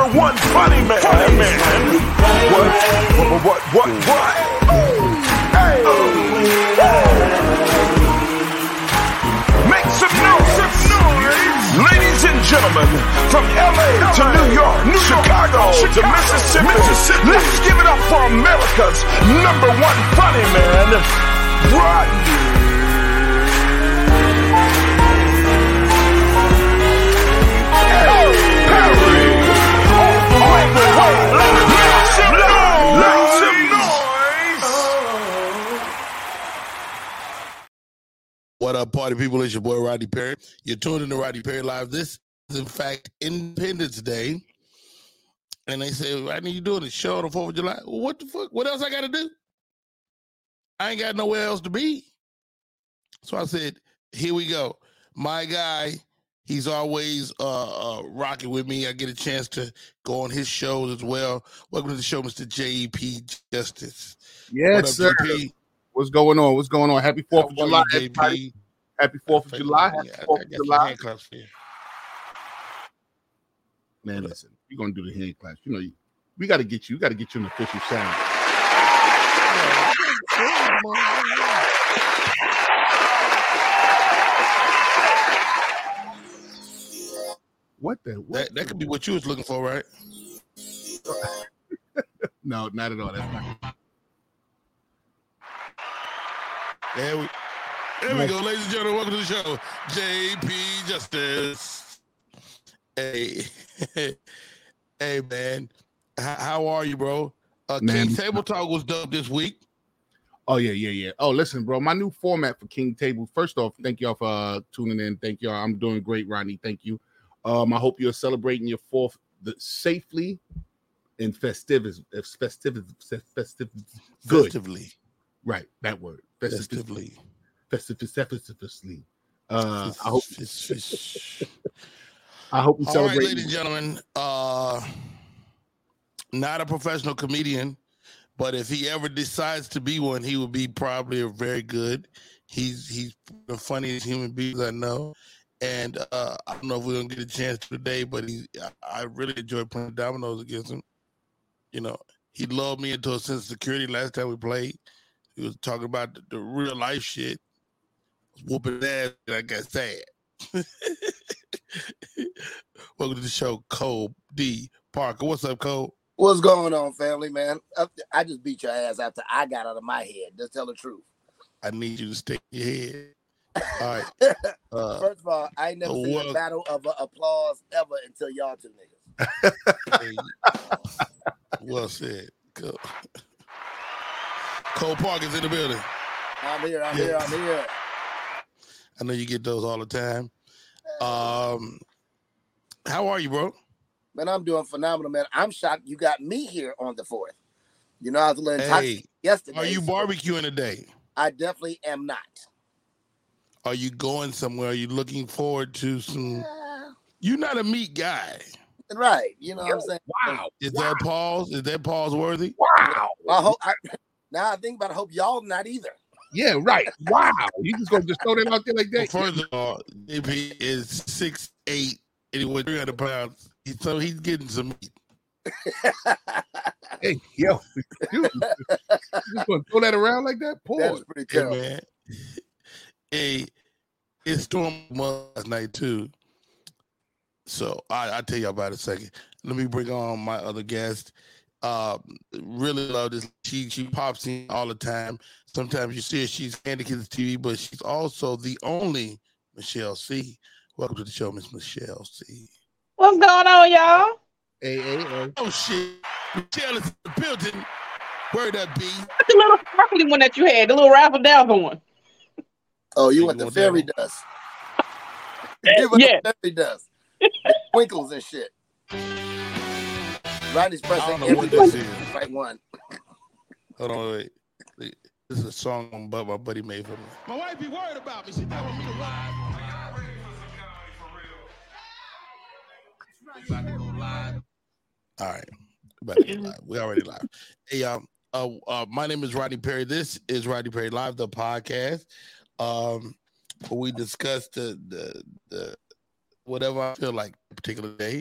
one funny man. What? Hey. Make some noise. Ladies and gentlemen, from LA to New York, Chicago to Mississippi, let's give it up for America's number one funny man, Rodney Perry. Make some noise. What up, party people? It's your boy, Rodney Perry. You're tuned in to Rodney Perry Live. This is, in fact, Independence Day. And they say, Rodney, you doing a show on the 4th of July? Well, what the fuck? What else I got to do? I ain't got nowhere else to be. So I said, here we go. My guy, he's always rocking with me. I get a chance to go on his shows as well. Welcome to the show, Mr. J.P. Justice. Yes, sir. JP? What's going on? What's going on? Happy 4th of July, everybody. Happy 4th of July. Happy 4th of July. Man, listen, we're going to do the hand claps. You know, we got to get you. We got to get you an official sound. What the? What? That could be what you was looking for, right? No, not at all. That's not. There we go, ladies and gentlemen. Welcome to the show, J.P. Justice. Hey, hey, man. How are you, bro? King Table Talk was dope this week. Oh, yeah. Oh, listen, bro. My new format for King Table. First off, thank y'all for tuning in. Thank y'all. I'm doing great, Rodney. Thank you. I hope you're celebrating your 4th safely and festively. Festively. Right, that word. Festively. I hope you celebrate. All right, ladies and gentlemen. Not a professional comedian, but if he ever decides to be one, he would be probably a very good. He's the funniest human being I know. And I don't know if we're going to get a chance today, but I really enjoyed playing dominoes against him. You know, he lulled me into a sense of security last time we played. He was talking about the real life shit. I was whooping ass and I got sad. Welcome to the show, Cole D. Parker. What's up, Cole? What's going on, family, man? I just beat your ass after I got out of my head. Just tell the truth. I need you to stick your head. All right. First of all, I ain't never seen a battle of applause ever until y'all two niggas. Hey, well said. Cool. Cole Parker's in the building. I'm here. I know you get those all the time. How are you, bro? Man, I'm doing phenomenal, man. I'm shocked you got me here on the 4th. You know, I was a little intoxicated yesterday. Are you barbecuing today? I definitely am not. Are you going somewhere? Are you looking forward to some? You're not a meat guy. Right. You know what I'm saying? Wow. Is that pause? Is that pause worthy? Wow. Now I think about it, I hope y'all not either. Yeah, right. Wow. You just going to just throw that out there like that? Well, first of all, JP is 6'8", and he weighs 300 pounds. So he's getting some meat. Hey, yo. Dude, you just going to throw that around like that? Pause. That's pretty terrible. Hey, man. Hey, it stormed last night, too. So I'll tell you about it in a second. Let me bring on my other guest. Really love this. She pops in all the time. Sometimes you see her, she's Candy Kids TV, but she's also the only Michelle C. Welcome to the show, Miss Michelle C. What's going on, y'all? Hey. Oh, shit. Michelle is in the building. Where'd that be? What's the little sparkly one that you had? The little raffle dazzle one. Oh, you want the fairy dust? Yeah. Fairy dust. Twinkles and shit. Rodney's pressing I don't know what this is. Right one. Hold on, wait. This is a song my buddy made for me. My wife be worried about me. She don't want me to ride. All right. We already live. Hey, my name is Rodney Perry. This is Rodney Perry Live, the podcast. We discuss the whatever I feel like a particular day.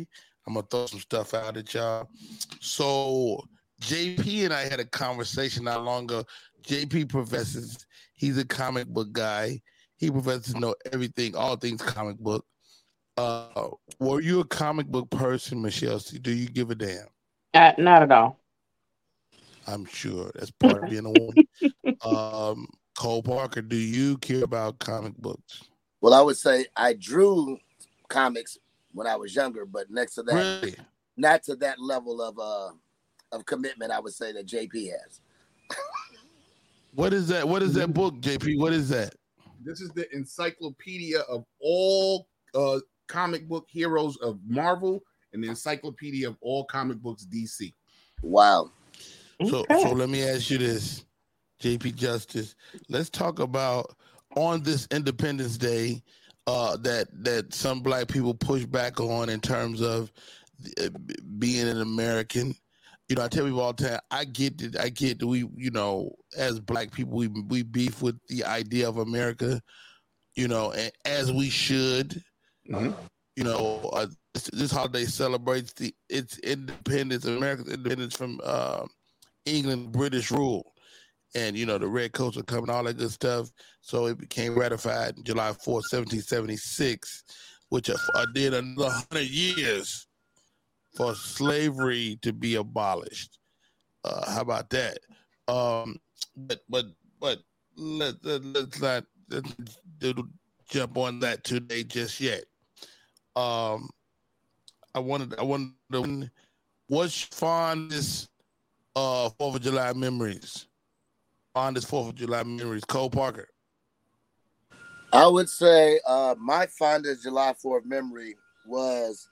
I'm gonna throw some stuff out at y'all. So JP and I had a conversation not long ago. JP professes he's a comic book guy. He professes to know everything, all things comic book. Were you a comic book person, Michelle C? Do you give a damn? Not at all. I'm sure that's part of being a woman. Cole Parker, do you care about comic books? Well, I would say I drew comics when I was younger, but next to that, Really? not to that level of commitment, I would say that JP has. What is that? What is that book, JP? What is that? This is the encyclopedia of all comic book heroes of Marvel and the encyclopedia of all comic books DC. Wow. So Okay. let me ask you this, JP Justice. Let's talk about on this Independence Day that some black people push back on in terms of being an American. You know, I tell people all the time, I get that we, you know, as black people, we beef with the idea of America, you know, and as we should. Mm-hmm. You know, this holiday celebrates its independence, America's independence from England, British rule. And, you know, the red coats are coming, all that good stuff. So it became ratified July 4th, 1776, which did another 100 years for slavery to be abolished. How about that? But let's not jump on that today just yet. I wanted to, what's fondest 4th of July memories? Fondest 4th of July memories, Cole Parker. I would say my fondest July 4th memory was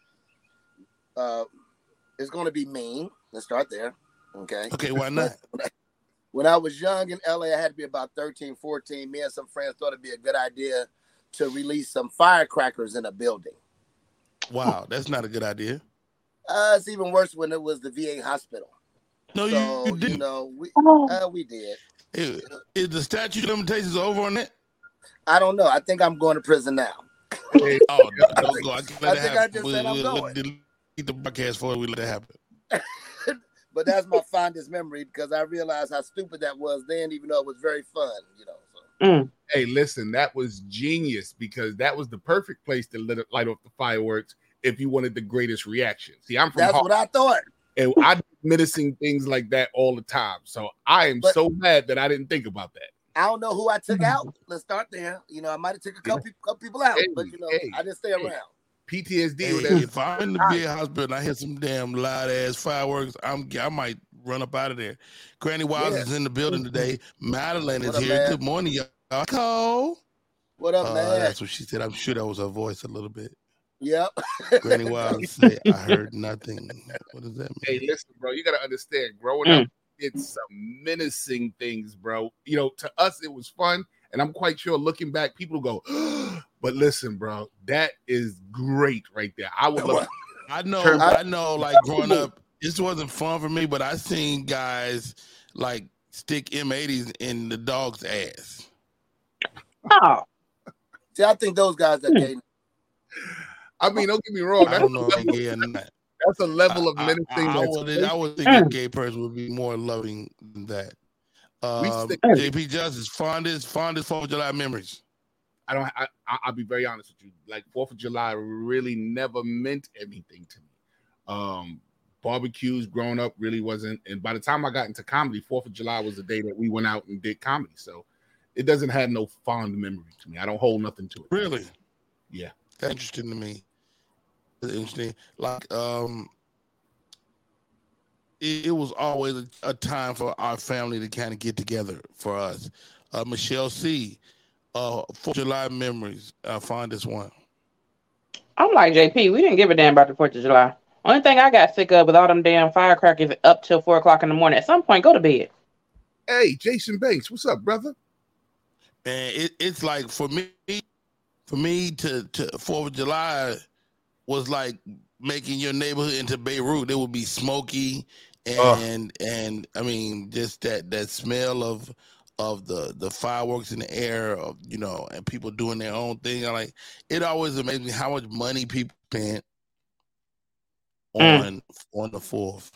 it's going to be mean. Let's start there. Okay. Okay, why not? When I was young in LA, I had to be about 13, 14. Me and some friends thought it'd be a good idea to release some firecrackers in a building. Wow, that's not a good idea. It's even worse when it was the VA hospital. No, So, you didn't. you know, we did. Is the statute of limitations over on that? I don't know. I think I'm going to prison now. Oh, don't go. I can't let I that think happen. I just said I'm going. Delete the podcast for it. We let that happen. But that's my fondest memory because I realized how stupid that was then, even though it was very fun, you know. So. Hey, listen, that was genius because that was the perfect place to light off the fireworks if you wanted the greatest reaction. See, I'm from That's Harlem, what I thought. and I do menacing things like that all the time. So I am so mad that I didn't think about that. I don't know who I took out. Let's start there. You know, I might have took a couple people out, but you know, I didn't stay around. PTSD. Hey, if I'm in the VA hospital and I hear some damn loud ass fireworks, I might run up out of there. Granny Wiles is in the building today. Madeline is here. Man? Good morning, y'all. Cole. What up, man? That's what she said. I'm sure that was her voice a little bit. Yep. Granny Wiles said, I heard nothing. What does that mean? Hey, listen, bro, you got to understand, growing up, it's some menacing things, bro. You know, to us, it was fun. And I'm quite sure looking back, people go, but listen, bro, that is great right there. I would love I know, like growing up, this wasn't fun for me, but I seen guys like stick M80s in the dog's ass. Oh. See, I think those guys are gay. I mean, don't get me wrong. I don't know if they're gay or not. That's a level of menacing. I would think a gay person would be more loving than that. JP Justice, fondest 4th of July memories. I'll be very honest with you. Like 4th of July really never meant anything to me. Barbecues growing up really wasn't. And by the time I got into comedy, 4th of July was the day that we went out and did comedy. So it doesn't have no fond memory to me. I don't hold nothing to it. Really? Yeah. That's interesting to me. That's interesting. Like, it was always a time for our family to kind of get together for us. Michelle C., 4th of July memories, fondest one. I'm like JP. We didn't give a damn about the 4th of July. Only thing I got sick of with all them damn firecrackers up till 4 o'clock in the morning. At some point, go to bed. Hey, Jason Banks, what's up, brother? And it's like for me to 4th of July was like making your neighborhood into Beirut. It would be smoky and I mean just that smell of the fireworks in the air, of, you know, and people doing their own thing. Like, it always amazed me how much money people spent on the 4th.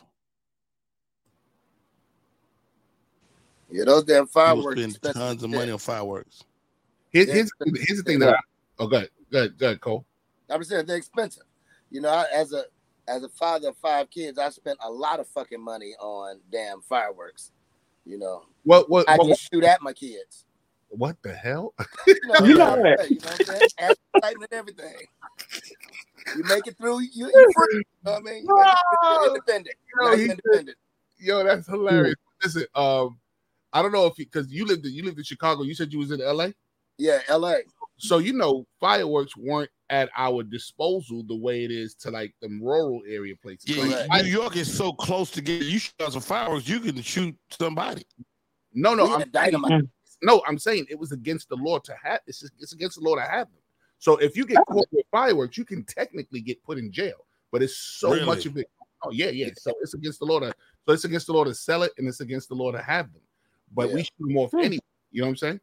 Yeah, those damn People fireworks. spend tons of money on fireworks. Here's the thing that go ahead, Cole. I'm saying they're expensive. You know, as a father of 5 kids, I spent a lot of fucking money on damn fireworks. You know, I just shoot at my kids. What the hell? You know You what know I'm saying? Advertising and everything. You make it through. You're free. You know what I mean? You're independent. You're independent. Yo, that's hilarious. Listen, I don't know if because you lived in Chicago. You said you was in LA. Yeah, LA. So you know, fireworks weren't at our disposal the way it is to like them rural area places. Yeah, New York is so close to get. You shoot out some fireworks, you can shoot somebody. No, dynamite. I'm saying it was against the law to have. It's against the law to have them. So if you get caught with fireworks, you can technically get put in jail. But it's so much of it. Oh yeah. So it's against the law to. So it's against the law to sell it, and it's against the law to have them. But we shoot them off anyway. You know what I'm saying?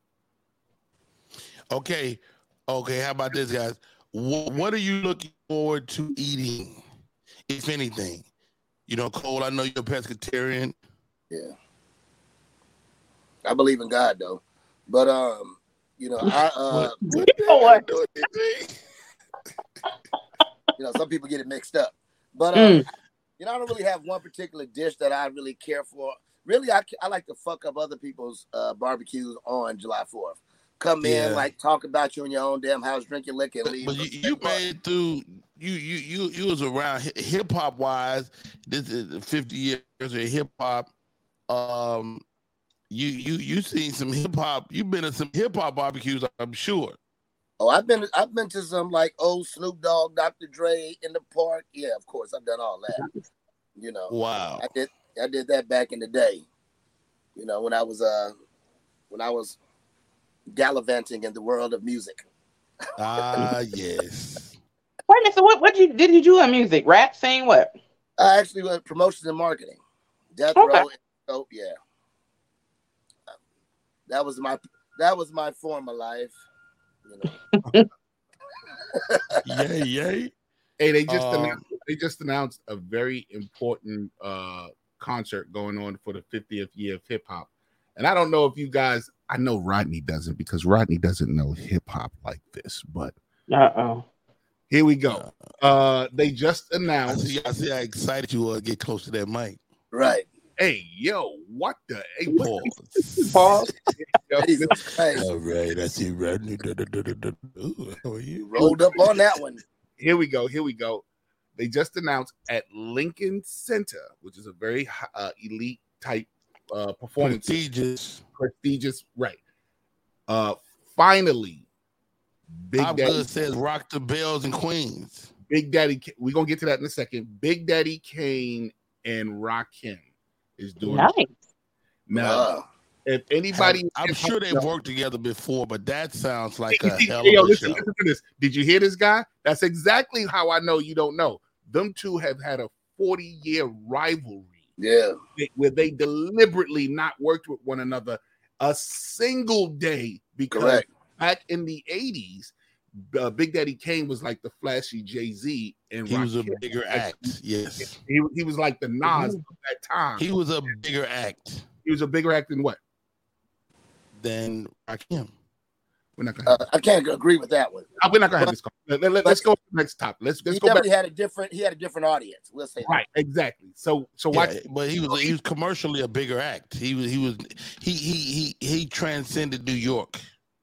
Okay. How about this, guys? What are you looking forward to eating, if anything? You know, Cole, I know you're a pescatarian. Yeah. I believe in God though, but you know, you know, some people get it mixed up, but you know, I don't really have one particular dish that I really care for. Really, I like to fuck up other people's barbecues on July 4th. Come in, like talk about you in your own damn house, drink your liquor, and leave. But you made it through. You was around hip hop wise. This is 50 years of hip hop. You seen some hip hop. You've been to some hip hop barbecues, I'm sure. Oh, I've been to some like old Snoop Dogg, Dr. Dre in the park. Yeah, of course, I've done all that. You know, wow. I did that back in the day. You know, when I was gallivanting in the world of music. Yes. Wait a minute. So what did you do in music? Rap, sing, what? I actually went promotions and marketing. Death Row. So yeah. That was my former life. You know. Yay. Hey, they just announced a very important concert going on for the 50th year of hip hop. And I don't know if you guys, I know Rodney doesn't because Rodney doesn't know hip hop like this, but here we go. They just announced. I see how excited you are. Get close to that mic. Right. Hey, yo, what the? Hey, Pause. All right, I see Rodney. How are you? Rolled up on that one. Here we go. They just announced at Lincoln Center, which is a very elite type performance. Prestigious, right. Finally, Big Daddy says rock the bells in Queens. Big Daddy, we're gonna get to that in a second. Big Daddy Kane and Rakim is doing nice. Now. If anybody, I'm sure they've worked together before, but that sounds like a hell of a listen show. to this. Did you hear this guy? That's exactly how I know you don't know. Them two have had a 40-year rivalry. Yeah. Where they deliberately not worked with one another a single day because back in the 80s, Big Daddy Kane was like the flashy Jay-Z, and he was a bigger act. Yes. He was like the Nas of that time. He was a bigger act. He was a bigger act than what? Than Rakim. We're not gonna. I can't agree with that one. We're not gonna have this. Let's go to the next topic. Let's go back. He had a different audience. We'll say right, that. Exactly. So why? But he was commercially a bigger act. He transcended New York.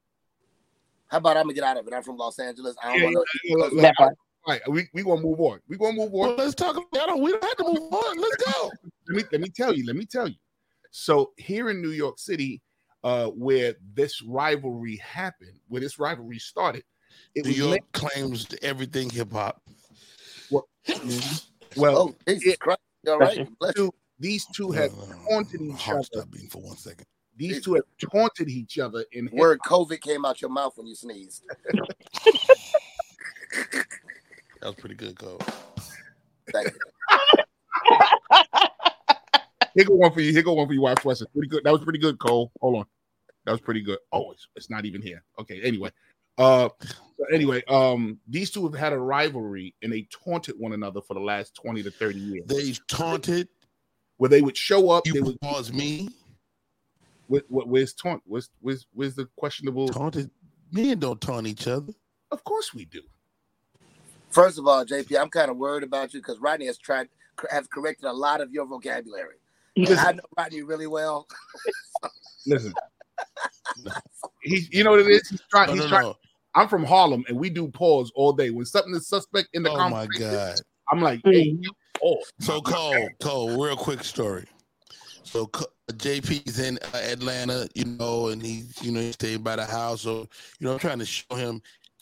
How about I'm gonna get out of it? I'm from Los Angeles. I don't want to. All right, we gonna move on. Well, let's talk about it. We don't have to move on. Let's go. Let me tell you. So here in New York City, where this rivalry happened, where this rivalry started, New York claims everything hip hop. Well, Jesus Christ! All right, these two have taunted each other. Stop being for 1 second. These two have taunted each other in word. COVID came out your mouth when you sneezed. That was pretty good, Cole. Thank you. Here go one for you, Watch Weston. Pretty good. That was pretty good, Cole. Hold on. That was pretty good. Oh, it's not even here. Okay, anyway. So anyway, these two have had a rivalry and they taunted one another for the last 20 to 30 years. They taunted. Where they would show up, You they would pause me. Where's taunt? Where's the questionable? Taunted. Men don't taunt each other. Of course we do. First of all, JP, I'm kind of worried about you because Rodney has corrected a lot of your vocabulary. And I know Rodney really well. Listen, you know what it is? He's trying. No. I'm from Harlem, and we do pause all day. When something is suspect in the Oh my God! I'm like, hey, pause. So Cole, real quick story. So JP's in Atlanta, and he's staying by the house. So I'm trying to show him.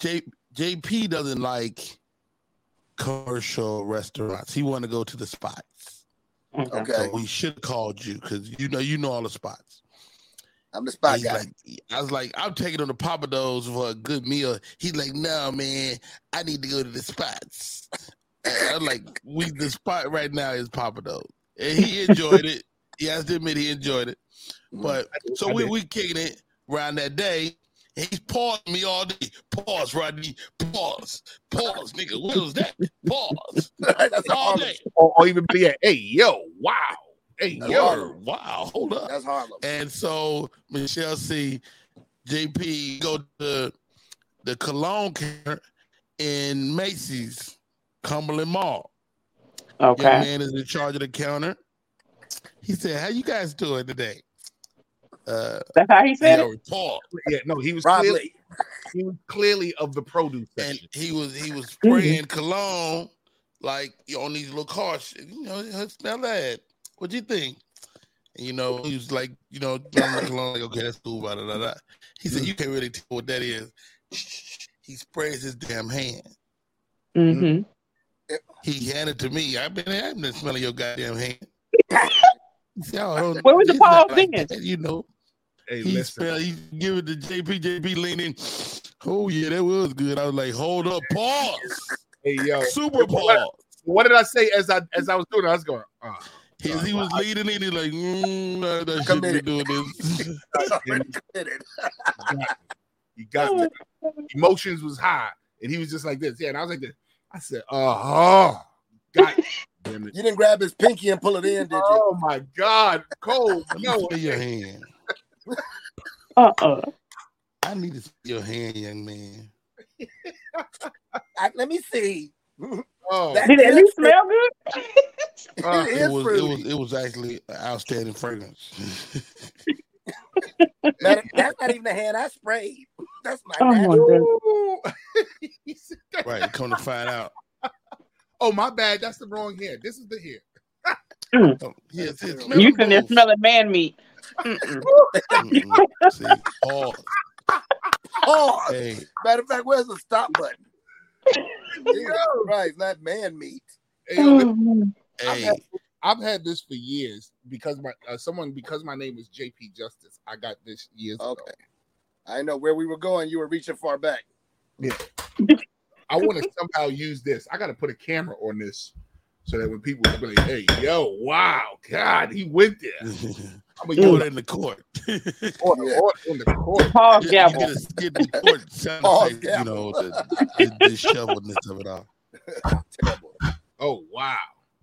JP doesn't like commercial restaurants. He want to go to the spots. Okay. So we should have called you because you know all the spots. I'm the spot guy. I was like, I'm taking him to Pappadeaux's for a good meal. He's like, no, man, I need to go to the spots. I'm like, the spot right now is Pappadeaux's. And he enjoyed it. He has to admit he enjoyed it. But so we kicking it around that day. And he's pausing me all day. Pause, Rodney. Pause, nigga. What was that? Pause. That's all day. Or even be a, hey, yo, wow. Hey, That's yo, Harlem. Wow, hold up. That's Harlem. And so Michelle C, JP go to the cologne counter in Macy's, Cumberland Mall. Okay. Young man is in charge of the counter. He said, "How you guys doing today?" That's how he said it. Paul. Yeah, no, he was clearly of the produce And section. he was spraying cologne like on these little cars. Smell that. What you think? And, he was like, cologne, like, okay, that's cool. Blah, blah, blah, blah. He said, you can't really tell what that is. He sprays his damn hand. Mm-hmm. He handed it to me. I've been smelling your goddamn hand. He said, Where was the pause like then? that, Hey, he listen. he give it to JP leaning. Oh yeah, that was good. I was like, hold up, pause. Hey, yo. Super pause. What did I say as I was doing it? I was going, He was leading in. He's like, I shouldn't be doing this. You got it. Emotions was high, and he was just like this. Yeah, and I was like this. I said, God damn it. You didn't grab his pinky and pull it in, did you? Oh my God, Cole. No, Feel your hand. I need to see your hand, young man. Let me see. Oh. Did it at least smell good? It was actually an outstanding fragrance. That's not even the hand I sprayed. That's my Right, come to find out. Oh, my bad. That's the wrong hair. This is the hair. Yes, You can just smell a man meat. See, pause. Oh, Hey. matter of fact, where's the stop button? Jesus Christ, not man meat. Hey, I've had this for years because my name is JP Justice. I got this years ago. I know where we were going. You were reaching far back. Yeah. I want to somehow use this. I got to put a camera on this so that when people be like, "Hey, yo, wow, God, he went there." I'm gonna do it in the court. In the court. Pause gavel. Get the court sound effect, the dishevelness of it all. Terrible. Oh wow.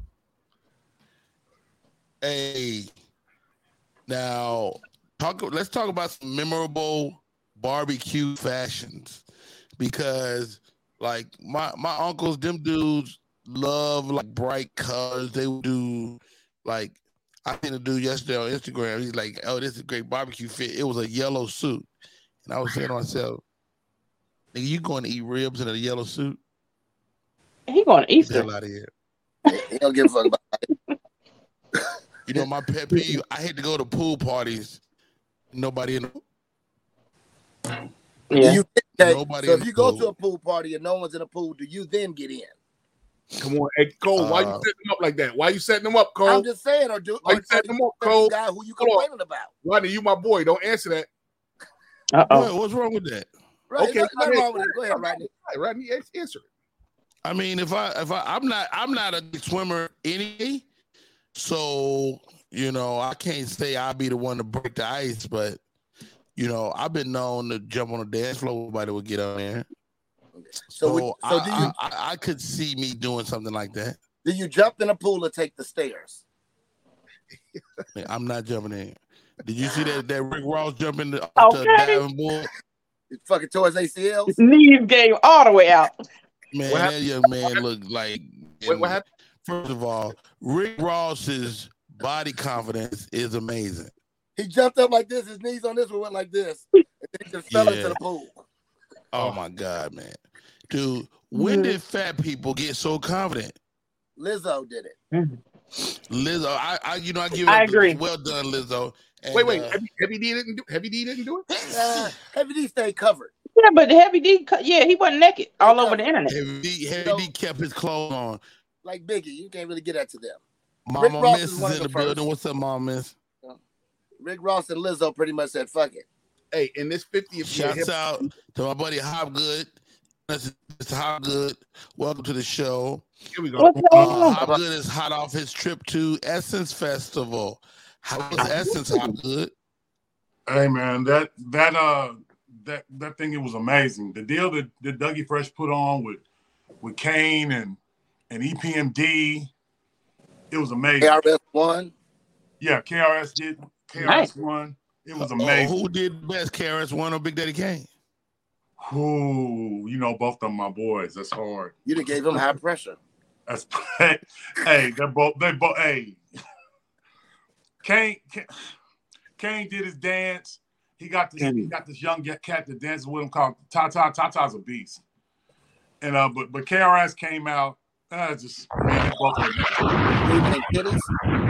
Hey, now let's talk about some memorable barbecue fashions, because like my uncles, them dudes love like bright colors. They would do like, I seen a dude yesterday on Instagram. He's like, "Oh, this is a great barbecue fit." It was a yellow suit, and I was saying to myself, "Nigga, you going to eat ribs in a yellow suit?" He going to Get the Easter. hell out of here. He don't give a fuck about it. My pet peeve, I hate to go to pool parties. Nobody in the Yeah. Nobody So in if the you go pool. to a pool party and no one's in a pool, do you then get in? Come on, hey Cole, why you setting them up like that? Why you setting them up, Cole? I'm just saying, or Why you setting them up, Cole? Guy who you Hold on. complaining about? Rodney, you my boy. Don't answer that. What's wrong with that? Right? Okay, Nothing wrong with it. Go ahead, Rodney. Rodney, answer it. I mean, I'm not a swimmer anyway, so I can't say I'll be the one to break the ice, but You know, I've been known to jump on the dance floor. Nobody would get on there. So I could see me doing something like that. Do you jump in a pool or take the stairs? Man, I'm not jumping in. Did you see that Rick Ross jumping off the Okay. diving board? It's fucking towards ACLs. Knees game all the way out. Man, What that young man looked like. What happened? First of all, Rick Ross's body confidence is amazing. He jumped up like this. His knees on this one went like this, and then he just fell Yeah. into the pool. Oh my God, man. Dude, when did fat people get so confident? Lizzo did it. Lizzo, I give it I agree. well done, Lizzo. And, Wait. Heavy D didn't do it. Heavy D stayed covered. Yeah, but Heavy D, he wasn't naked all over the internet. Heavy D kept his clothes on. Like Biggie, you can't really get that to them. Mama Ross Miss is is one in of the the first. building. What's up, Mama Miss? Rick Ross and Lizzo pretty much said, "Fuck it." Hey, in this 50th year, Shouts out to my buddy Hopgood. It's Hopgood. Welcome to the show. here we go. What's going on? Hopgood is hot off his trip to Essence Festival. How was Essence, Hopgood? Hey man, that thing, it was amazing. The deal that Dougie Fresh put on with Kane and EPMD, it was amazing. KRS-One. Yeah, KRS did. Nice. KRS-One. It was amazing. Who did best, KRS-One or Big Daddy Kane? Ooh, both of them my boys. That's hard. You done gave him high pressure. That's hey, they both hey. Kane did his dance. He got this young cat that dances with him called Tata. Tata's a beast. And but KRS came out. Just man, both of them. Kitties.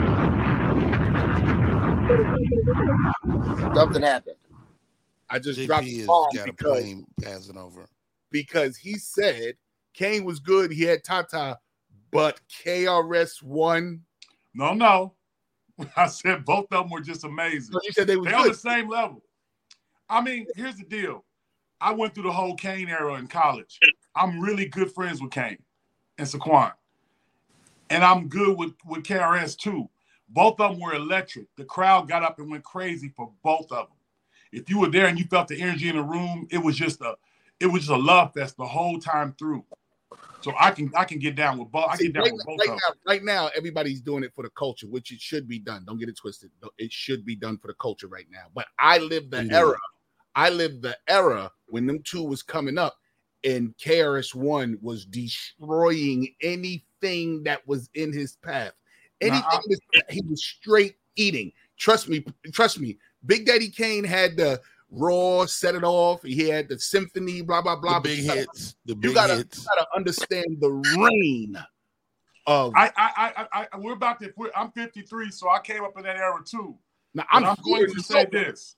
Something happened. I just JP dropped has the bomb got a because plane passing over. he said Kane was good. He had Tata, but KRS won. No. I said both of them were just amazing. So you said they were They're on good. the same level. I mean, here's the deal. I went through the whole Kane era in college. I'm really good friends with Kane and Saquon. And I'm good with KRS too. Both of them were electric. The crowd got up and went crazy for both of them. If you were there and you felt the energy in the room, it was just a love fest the whole time through. So I can get down with both. I get down with both of them. Right now, everybody's doing it for the culture, which it should be done. Don't get it twisted. It should be done for the culture right now. But I lived the era. I lived the era when them two was coming up, and KRS-One was destroying anything that was in his path. Anything he was straight eating. Trust me. Big Daddy Kane had the Raw, Set It Off. He had the Symphony, blah blah blah. The big hits. You gotta understand the reign of. I'm 53, so I came up in that era too. Now I'm going to say this: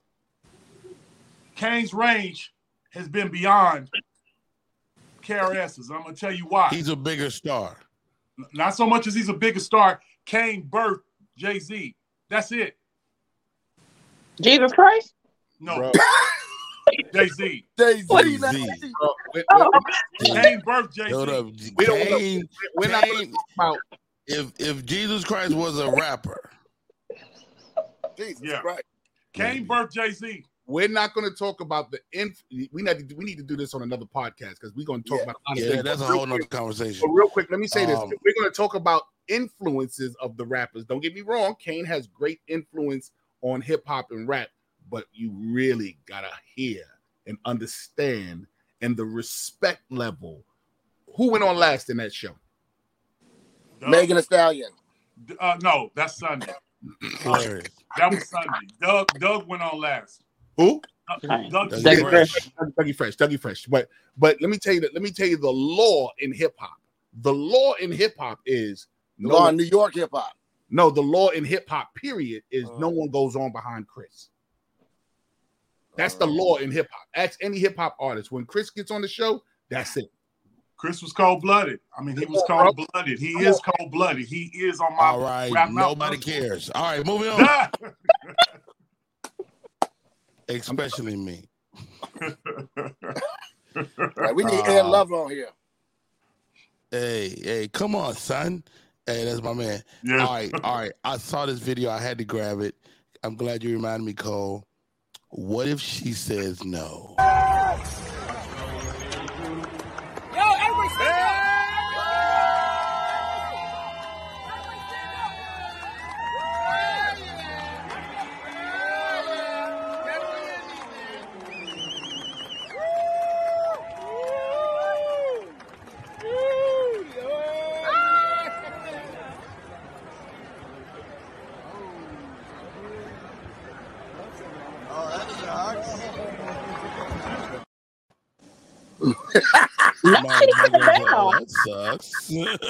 Kane's range has been beyond KRS's. I'm going to tell you why. He's a bigger star. Not so much as he's a bigger star. Kane birthed Jay-Z. That's it. Jesus Christ? No. Jay-Z. Jay-Z. Kane birthed Jay-Z. Hold up. We're not talking about. If Jesus Christ was a rapper, Jesus Yeah. Christ. Kane birthed Jay-Z. We're not going to talk about the we need to do this on another podcast because we're going to talk about a lot of things. that's a But whole nother conversation. But real quick, let me say this: we're going to talk about influences of the rappers. Don't get me wrong; Kane has great influence on hip hop and rap, but you really gotta hear and understand and the respect level. Who went on last in that show? Megan Thee Stallion. No, that's Sunday. Hilarious. That was Sunday. Doug went on last. Who? Dougie Fresh. Dougie Fresh. But let me tell you the law in hip hop. The law in hip hop is New York hip hop. No, the law in hip hop, period, is no one goes on behind Chris. That's the law in hip hop. Ask any hip hop artist. When Chris gets on the show, that's it. Chris was cold-blooded. I mean, he was cold-blooded. He is cold-blooded. He is on my. All right, nobody cares. All right, moving on. Especially me. Right, we need Ed Lover on here. Hey, come on, son. Hey, that's my man. Yeah. All right. I saw this video. I had to grab it. I'm glad you reminded me, Cole. What if she says no? Yo, everybody stand up. That sucks.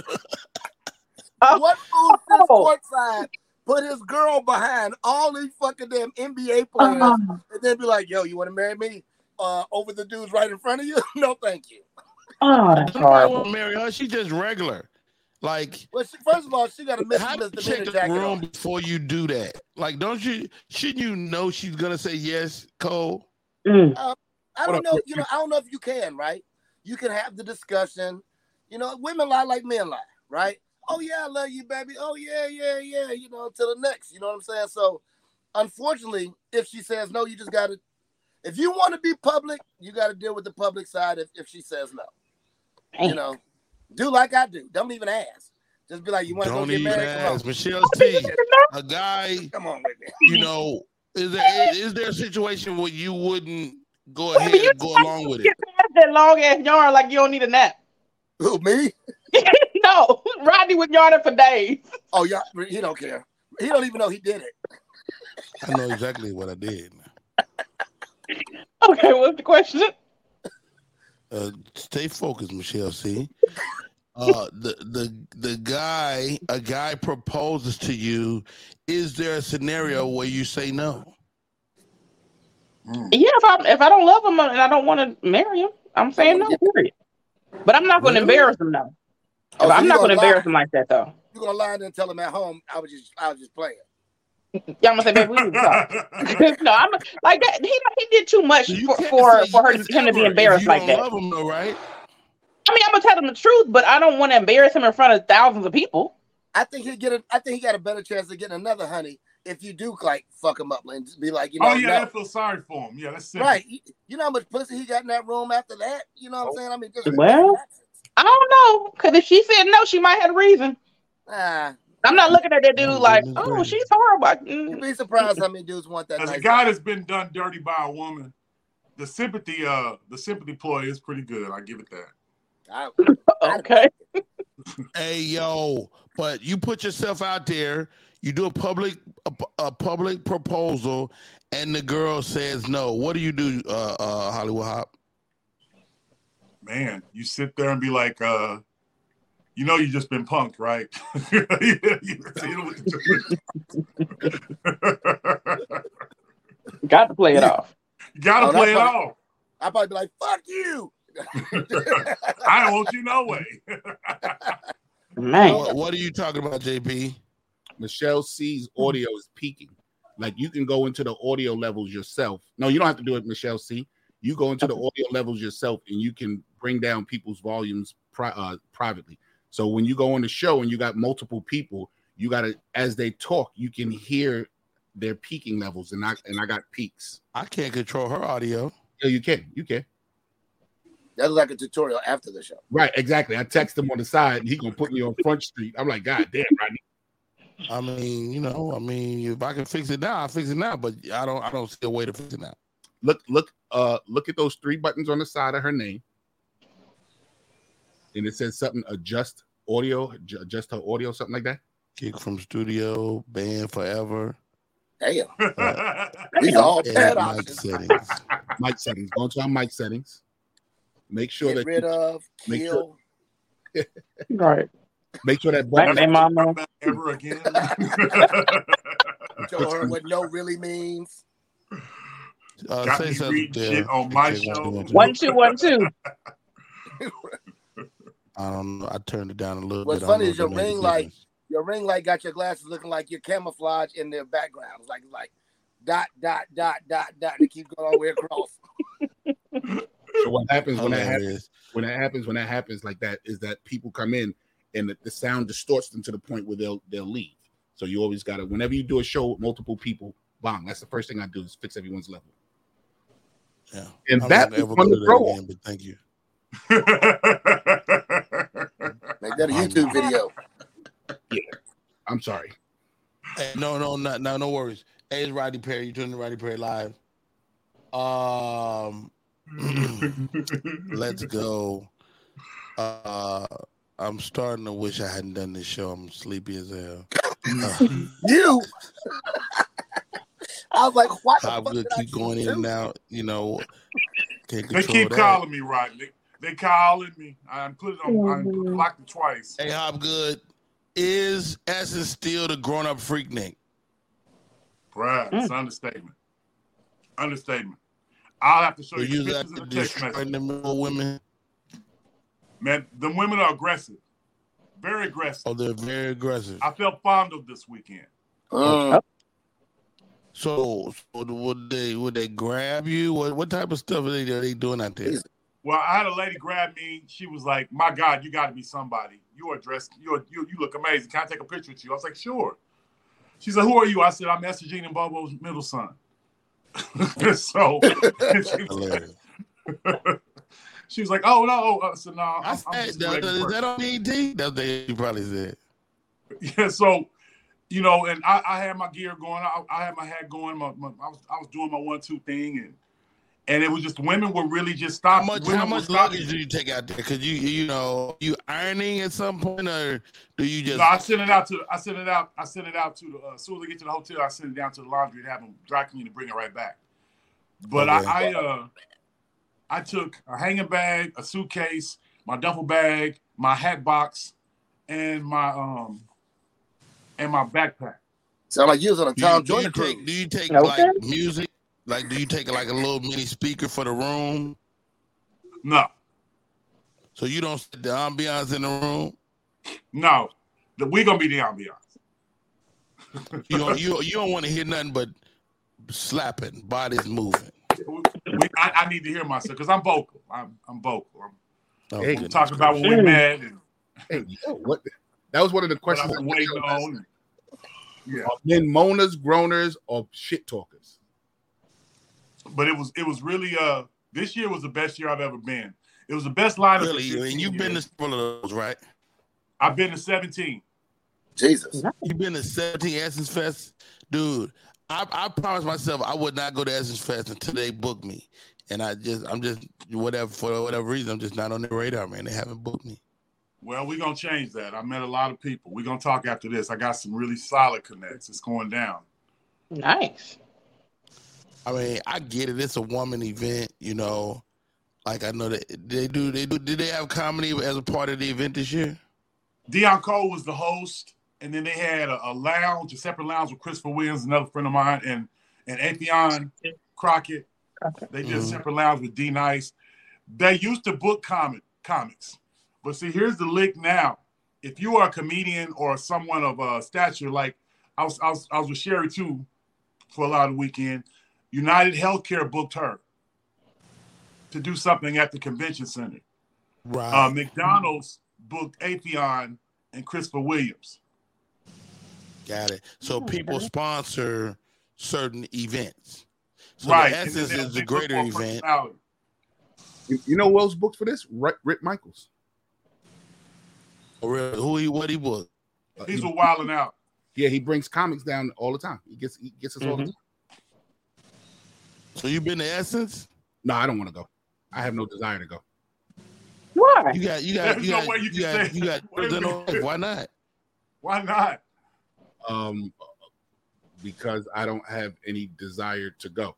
What fool sits courtside, put his girl behind all these fucking damn NBA players, and then be like, "Yo, you want to marry me over the dudes right in front of you?" No, thank you. Oh, that's horrible. Marry her. She's just regular. Like, well, first of all, she got to how do you check the room before you do that? Like, shouldn't you know she's gonna say yes, Cole? I don't know. You know, I don't know if you can. Right? You can have the discussion. You know, women lie like men lie. Right? Oh yeah, I love you, baby. Oh yeah. You know, till the next. You know what I'm saying? So, unfortunately, if she says no, you just gotta. If you want to be public, you got to deal with the public side. If she says no, you know, do like I do. Don't even ask. Just be like, you want to go get married? Come on. Michelle T, a guy. Come on with me. You know, is there a situation where you wouldn't go ahead and go along with it? Get past that long ass yarn like you don't need a nap. Who, me? No, Rodney was yarning for days. Oh yeah, he don't care. He don't even know he did it. I know exactly what I did. Okay, what's the question? Stay focused, Michelle C. A guy proposes to you. Is there a scenario where you say no? Yeah, if I don't love him and I don't want to marry him, I'm saying no. Period. But I'm not going to embarrass him though. Oh, so I'm not going to embarrass him like that though. You're gonna lie and then tell him at home I was just playing. Yeah, I'm gonna say, baby, we need to talk. No, I'm like that. He did too much for him to be embarrassed like that. Love him though, right? I mean, I'm gonna tell him the truth, but I don't want to embarrass him in front of thousands of people. I think he got a better chance of getting another honey if you do like fuck him up and be like, you know. Oh yeah, I feel sorry for him. Yeah, that's simple. Right. You know how much pussy he got in that room after that? You know what I'm saying? I mean, well, I don't know, because if she said no, she might have a reason. I'm not looking at that dude like, oh, she's horrible. You'd be surprised how many dudes want that. As a guy that's been done dirty by a woman, the sympathy ploy is pretty good. I give it that. Okay. Hey yo, but you put yourself out there. You do a public proposal, and the girl says no. What do you do, Hollywood Hop? Man, you sit there and be like, you know, you just been punked, right? Got to play it off. You got to play it off. I'd probably be like, fuck you. I don't want you no way. Man. What are you talking about, JP? Michelle C's audio is peaking. Like you can go into the audio levels yourself. No, you don't have to do it, Michelle C. You go into the audio levels yourself and you can bring down people's volumes privately. So when you go on the show and you got multiple people, you got to, as they talk, you can hear their peaking levels. And I got peaks. I can't control her audio. Yeah, you can. That's like a tutorial after the show. Right, exactly. I text him on the side and he gonna put me on Front Street. I'm like, God damn, Rodney. I mean, if I can fix it now, I'll fix it now. But I don't see a way to fix it now. Look at those 3 buttons on the side of her name. And it says something, adjust audio, adjust her audio, something like that. Kick from studio, band forever. Damn. These are all bad mic settings. Mic settings. Go into our mic settings. Make sure Get rid of, kill. Right. Make sure that button ever again. Show her what no really means. Got me reading shit on my show. 1 2 1 2. I don't know. I turned it down a little What's bit. What's funny is your ring light got your glasses looking like your camouflage in their background. It's like dot. They keep going all the way across. So what happens when that happens like that is that people come in and the sound distorts them to the point where they'll leave. So you always gotta, whenever you do a show with multiple people, bang, that's the first thing I do is fix everyone's level. Yeah. And I'm that not was ever fun gonna to do throw that on. again, but thank you. Make that a YouTube video. I'm sorry. Hey, no, worries. Hey, it's Rodney Perry. You're doing the Rodney Perry Live. Let's go. I'm starting to wish I hadn't done this show. I'm sleepy as hell. You. I was like, why the I'm fuck good. did I Keep going in and out. You know, can't They control keep that. calling me, Rodney. They calling me. I put it on. I blocked it twice. Hey, Hopgood, is Essence still the grown-up freaknik? Bruh, it's an understatement. Understatement. I'll have to show So you you got pictures to in the text destroy message. the middle women? Man, the women are aggressive. Very aggressive. Oh, they're very aggressive. I felt fond of this weekend. So would they grab you? What type of stuff are they doing out there? Well, I had a lady grab me. She was like, "My God, you got to be somebody. You are dressed. You look amazing. Can I take a picture with you?" I was like, "Sure." She said, "Who are you?" I said, "I'm Esther Jean and Bobo's middle son." So she was like, "Oh no!" I said, "No." I'm just a regular is person." that on ET? That's what you probably said. Yeah. So, you know, and I had my gear going. I had my hat going. I was doing my 1-2 thing, and it was just women were really just stopping. How much luggage do you take out there? Because you ironing at some point, or do you just? No, I sent it out to the. As soon as I get to the hotel, I send it down to the laundry and have them dry clean and bring it right back. But okay. I took a hanging bag, a suitcase, my duffel bag, my hat box, and my backpack. Sound like you was on a Tom Joyner cruise. Do you take like music? Like, do you take like a little mini speaker for the room? No. So you don't set the ambiance in the room? No. We're gonna be the ambiance. You don't want to hear nothing but slapping, bodies moving. I need to hear myself because I'm vocal. I'm vocal. I'm talking about when we're mad. What? That was one of the questions I'm waiting on. Yeah. Are men moaners, groaners, or shit talkers? But it was really this year was the best year I've ever been. It was the best lineup. Really, and you've been to several of those, right? I've been to 17. Jesus, you've been to 17 Essence Fest, dude. I promised myself I would not go to Essence Fest until they booked me, and I'm just for whatever reason I'm just not on their radar, man. They haven't booked me. Well, we're gonna change that. I met a lot of people. We're gonna talk after this. I got some really solid connects. It's going down. Nice. I mean, I get it. It's a woman event, you know. Like I know that they do. Did they have comedy as a part of the event this year? Deion Cole was the host, and then they had a lounge, a separate lounge with Christopher Williams, another friend of mine, and Afion Crockett. They did a separate lounge with D Nice. They used to book comics, but see, here's the lick now. If you are a comedian or someone of stature, like I was with Sherry too for a lot of the weekend. United Healthcare booked her to do something at the convention center. Right. McDonald's booked Afion and Christopher Williams. Got it. So people sponsor certain events. So right. the Essence is the greater event. You know who else booked for this? Rick Michaels. Oh, really? What he booked? He's a wilding out. Yeah, he brings comics down all the time. He gets us all the time. So you been to Essence? No, I don't want to go. I have no desire to go. Why? You got why not? Why not? Because I don't have any desire to go.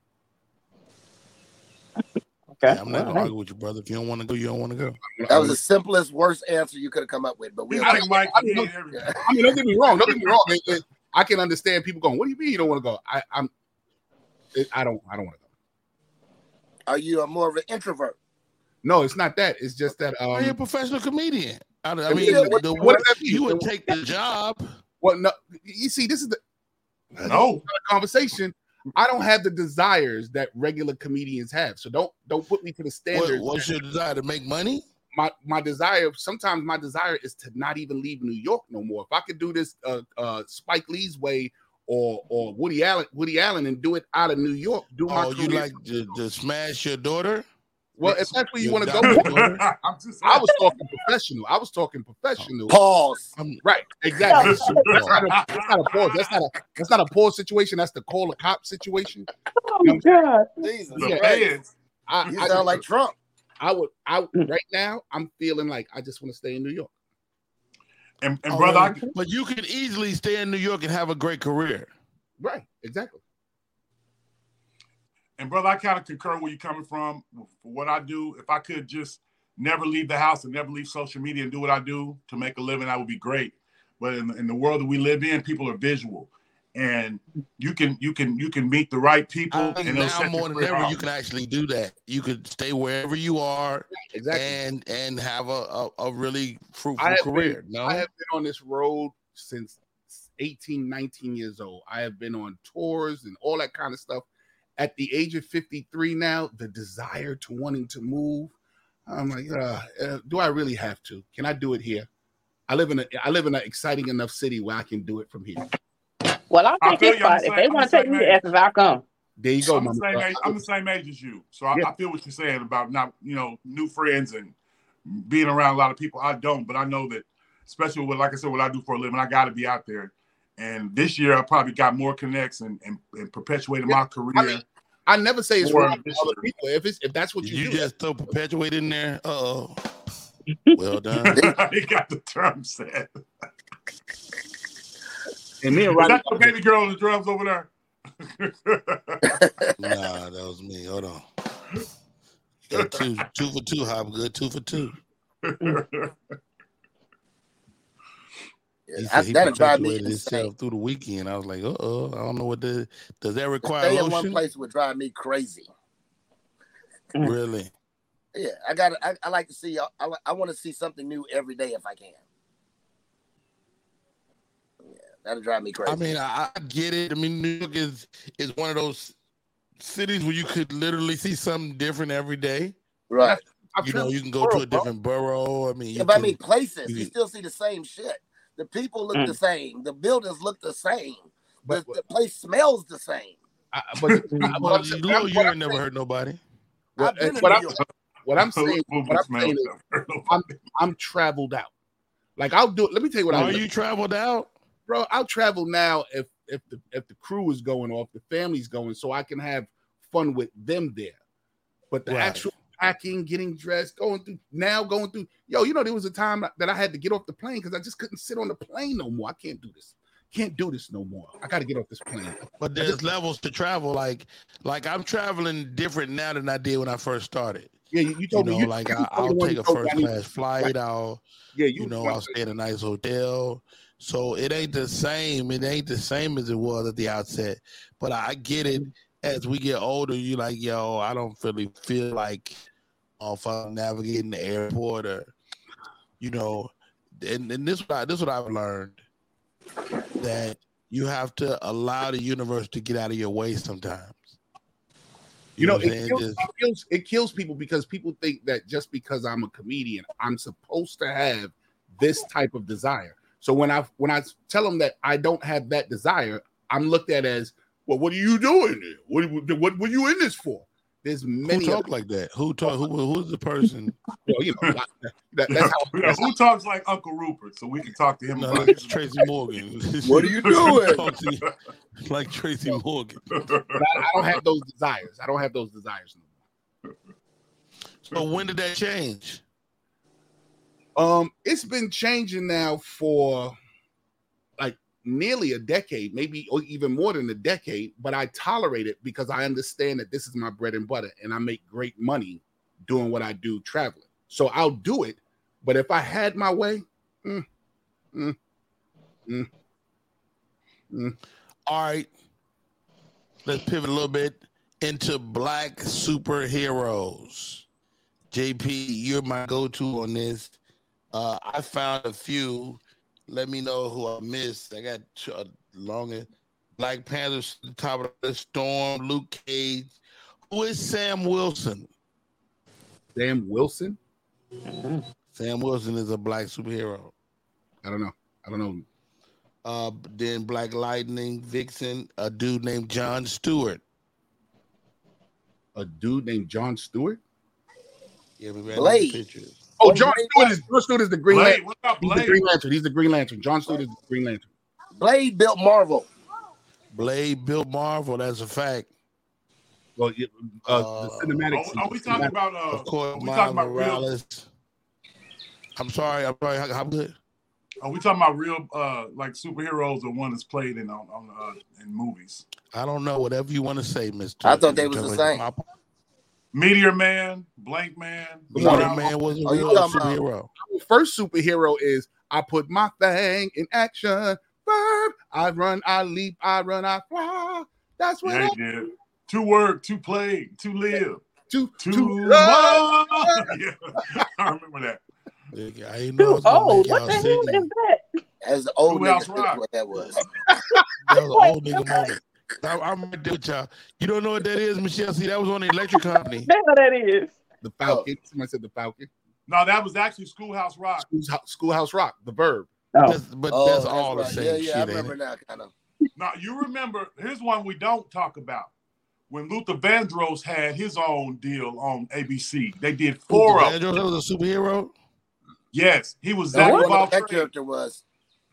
Okay. I'm not gonna argue with you, brother. If you don't want to go, you don't want to go. That was the simplest, worst answer you could have come up with. But don't get me wrong. I can understand people going, "What do you mean you don't want to go?" I don't want to go. Are you more of an introvert? No, it's not that. It's just that you're a professional comedian. I mean, what does that mean? You would take the job. Well, no, you see, this is the conversation. I don't have the desires that regular comedians have. So don't put me to the standard. What's your desire, to make money? My desire, sometimes my desire is to not even leave New York no more. If I could do this Spike Lee's way or Woody Allen and do it out of New York. Do my you career. like to smash your daughter? Well, if that's where you Your want to go, daughter? I was talking professional. Pause. Right, exactly. That's not a pause. That's not a pause situation. That's the call a cop situation. Oh God. Jesus The Christ. feds. You sound like Trump. Right now, I'm feeling like I just want to stay in New York. And brother, but you could easily stay in New York and have a great career. Right, exactly. And brother, I kind of concur where you're coming from. For what I do, if I could just never leave the house and never leave social media and do what I do to make a living, that would be great. But in the world that we live in, people are visual, and you can meet the right people. I think and they'll now set more your than career ever, off. you can actually do that. You could stay wherever you are, Exactly. and have a really fruitful I have career. I have been on this road since 18, 19 years old. I have been on tours and all that kind of stuff. At the age of 53 now, the desire to wanting to move, I'm like, do I really have to? Can I do it here? I live in an exciting enough city where I can do it from here. Well, I'll take your spot. If they want to take me to Essence, I'll come. There you go, I'm the same age as you, so I feel what you're saying about not, new friends and being around a lot of people. I don't, but I know that, especially with, like I said, what I do for a living, I got to be out there. And this year, I probably got more connects and perpetuated my career. I never say it's wrong for other people. If that's what you do, just throw perpetuate in there. Uh-oh. Well done. He got the drum set. And me and Is that the baby girl on the drums over there? Nah, that was me. Hold on. Yeah, two for two, Hopgood. 2 for 2. He said he perpetuated himself through the weekend. I was like, I don't know what does that require Stay lotion? in one place would drive me crazy. Really? Yeah, I like to see. I want to see something new every day if I can. Yeah, that'll drive me crazy. I mean, I get it. I mean, New York is one of those cities where you could literally see something different every day. Right. You can go to a different borough. I mean, places, you still see the same shit. The people look the same. The buildings look the same. But the place smells the same. You ain't never hurt nobody. What I'm saying is, I'm traveled out. Like I'll do it. Let me tell you what Are you traveled out? Bro, I'll travel now if the crew is going off, the family's going, so I can have fun with them there. But the actual packing, getting dressed, going through, there was a time that I had to get off the plane because I just couldn't sit on the plane no more. I can't do this. Can't do this no more. I got to get off this plane. But there's levels to travel. Like I'm traveling different now than I did when I first started. Yeah, you told me. I'll take a first class flight. I'll stay in a nice hotel. So it ain't the same. It ain't the same as it was at the outset. But I get it. As we get older, you're like, yo, I don't really feel like if I'm navigating the airport or, and this is what I've learned, that you have to allow the universe to get out of your way sometimes. It kills people because people think that just because I'm a comedian, I'm supposed to have this type of desire. So when I tell them that I don't have that desire, I'm looked at as, well, what are you doing there? What were you in this for? There's many. Who talk like that? Who's the person? Well, that's how. Who talks like Uncle Rupert? So we can talk to him. No, that's Tracy Morgan. What are you doing? Like Tracy Morgan. But I don't have those desires. I don't have those desires anymore. So when did that change? It's been changing now for like nearly a decade, maybe or even more than a decade, but I tolerate it because I understand that this is my bread and butter and I make great money doing what I do traveling. So I'll do it, but if I had my way, All right, let's pivot a little bit into black superheroes. JP, you're my go-to on this. I found a few. Let me know who I missed. I got longer. Black Panther, the top of the Storm, Luke Cage. Who is Sam Wilson? Sam Wilson? Sam Wilson is a black superhero. I don't know. Then Black Lightning, Vixen, a dude named Jon Stewart. A dude named Jon Stewart? Yeah, we ran Blade. pictures. Oh, Jon Stewart is the Green Blade, Lantern. what about He's the Blade? Green Lantern. He's the Green Lantern. Jon Stewart is the Green Lantern. Blade built Marvel. Blade built Marvel. That's a fact. Well, the cinematic. Are we talking about? Of course, are we talking Miles about real? Morales. I'm sorry. How good? Are we talking about real, like superheroes, or one that's played in movies? I don't know. Whatever you want to say, Mr. I thought they was the same. Meteor Man, Blank Man. Meteor Man was a real superhero. First superhero is I put my thing in action. Verb. I run, I leap, I run, I fly. That's what Yeah, he did. To work, to play, to live, to love. Yeah, I remember that. I ain't know Oh, what the hell is that? As the old Schoolhouse nigga, Rock. what that was. That was an old nigga moment. I'm right there with y'all. You don't know what that is, Michelle? See, that was on the electric company. That's what that is. The Falcon. Somebody said the Falcon. No, that was actually Schoolhouse Rock. Schoolhouse Rock. The Verb. Oh. That's all the same Yeah, shit. I ain't remember it? now, kind of. Now you remember? Here's one we don't talk about. When Luther Vandross had his own deal on ABC, they did 4 of them. That was a superhero. Yes, he was I Zach wonder of what all that trades. character was.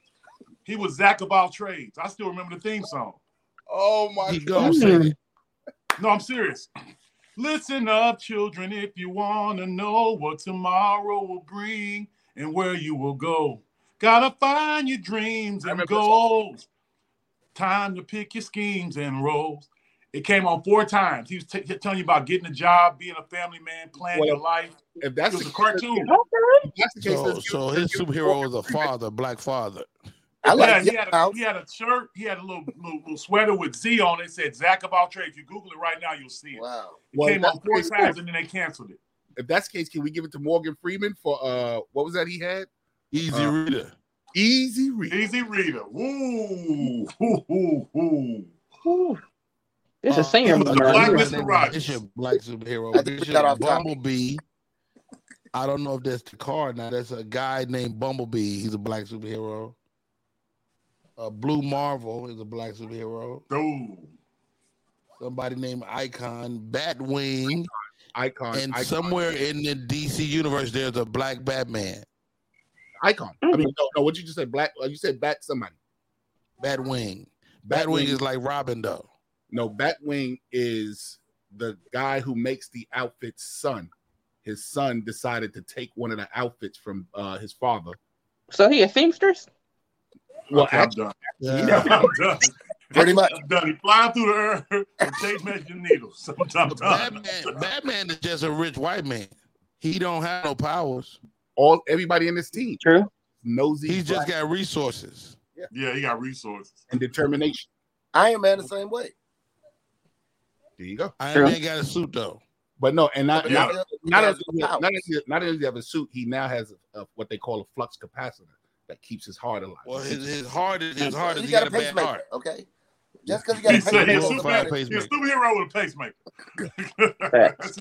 He was Zach of all trades. I still remember the theme song. Oh my He gonna say it. No, I'm serious. Listen up, children, if you want to know what tomorrow will bring and where you will go. Gotta find your dreams and goals. Time to pick your schemes and roles. It came on 4 times. He was telling you about getting a job, being a family man, planning your life. If that's It was a cartoon. if that's the case, So his superhero was a father, black father. I like he had a shirt. He had a little sweater with Z on it. It said Zach of all trades. If you Google it right now, you'll see it. Wow. It came on 4 times and then they canceled it. If that's the case, can we give it to Morgan Freeman for what was that he had? Easy reader. Easy reader. Easy reader. Ooh. Ooh, ooh, ooh. This is senior the movie. Black right Mr. here. Rogers. It's your black superhero. I think we got off topic. Bumblebee. I don't know if that's the card now. That's a guy named Bumblebee. He's a black superhero. Blue Marvel is a black superhero. Ooh. Somebody named Icon, Batwing, Icon. and Icon. somewhere in the DC universe, there's a black Batman. Icon. I mean, no. What you just said? Black. You said Bat. Somebody. Batwing. Batwing is like Robin, though. No, Batwing is the guy who makes the outfit's son. His son decided to take one of the outfits from his father. So he a seamstress? Well, Okay, I'm done. Yeah. I'm done. Pretty much. I'm done. He flying through the air and tape measuring needles. I'm done. Batman is just a rich white man. He don't have no powers. Everybody in this team. True. Nosy. He's just black, got resources. Yeah, he got resources. and determination. Iron Man the same way. There you go. Iron Man got a suit though. Not only Yeah. does he have a suit, he now has what they call a flux capacitor that keeps his heart alive. Well, his heart is He he got got a a bad pacemaker, heart. okay? Just because he got He a said he's pacemaker. Glorified a pacemaker. superhero with a pacemaker. Facts.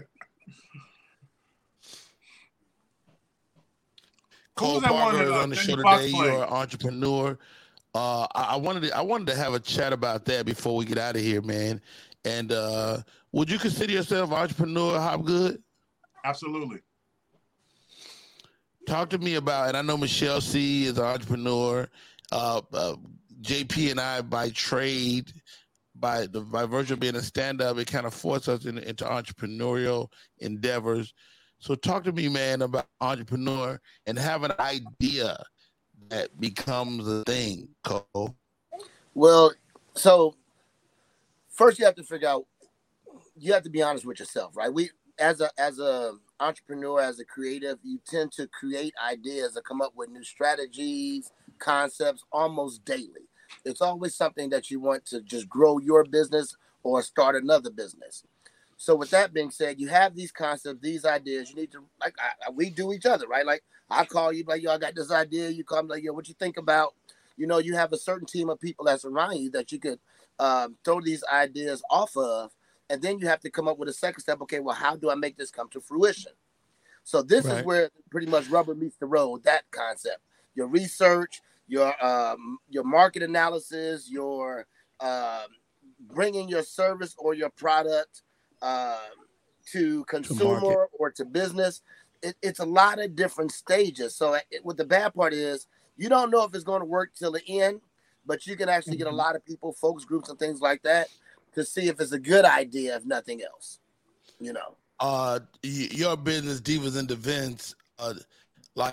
Who was Cole that one Parker that, is on the Jamie show Foxx today. played? You're an entrepreneur. I wanted to have a chat about that before we get out of here, man. And would you consider yourself an entrepreneur, Hopgood? Absolutely. Talk to me about, and I know Michelle C is an entrepreneur. JP and I, by trade, by virtue of being a stand-up, it kind of forced us into entrepreneurial endeavors. So talk to me, man, about entrepreneur and have an idea that becomes a thing, Cole. Well, so first you have to figure out, you have to be honest with yourself, right? We, as a entrepreneur, as a creative, you tend to create ideas and come up with new strategies, concepts almost daily. It's always something that you want to just grow your business or start another business. So with that being said, you have these concepts, these ideas. You need to, like, we do each other, right? Like, I call you, like, yo, I got this idea. You call me, like, yo, what you think about? You know, you have a certain team of people that's around you that you could throw these ideas off of. And then you have to come up with a second step. Okay, well, how do I make this come to fruition? So this is where pretty much rubber meets the road, that concept. Your research, your market analysis, your bringing your service or your product to consumer or to business. It's a lot of different stages. So what the bad part is, you don't know if it's going to work till the end, but you can actually get a lot of people, focus groups and things like that to see if it's a good idea, if nothing else, you know. Your business, Divas and Events, like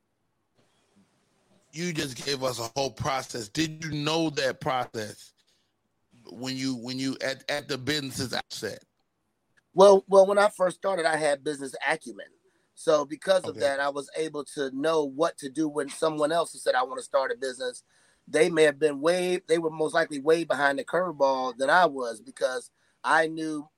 you just gave us a whole process. Did you know that process when you at the business's outset? Well, when I first started, I had business acumen. So because of that, I was able to know what to do when someone else who said, I want to start a business. They may have been they were most likely way behind the curveball than I was, because I knew,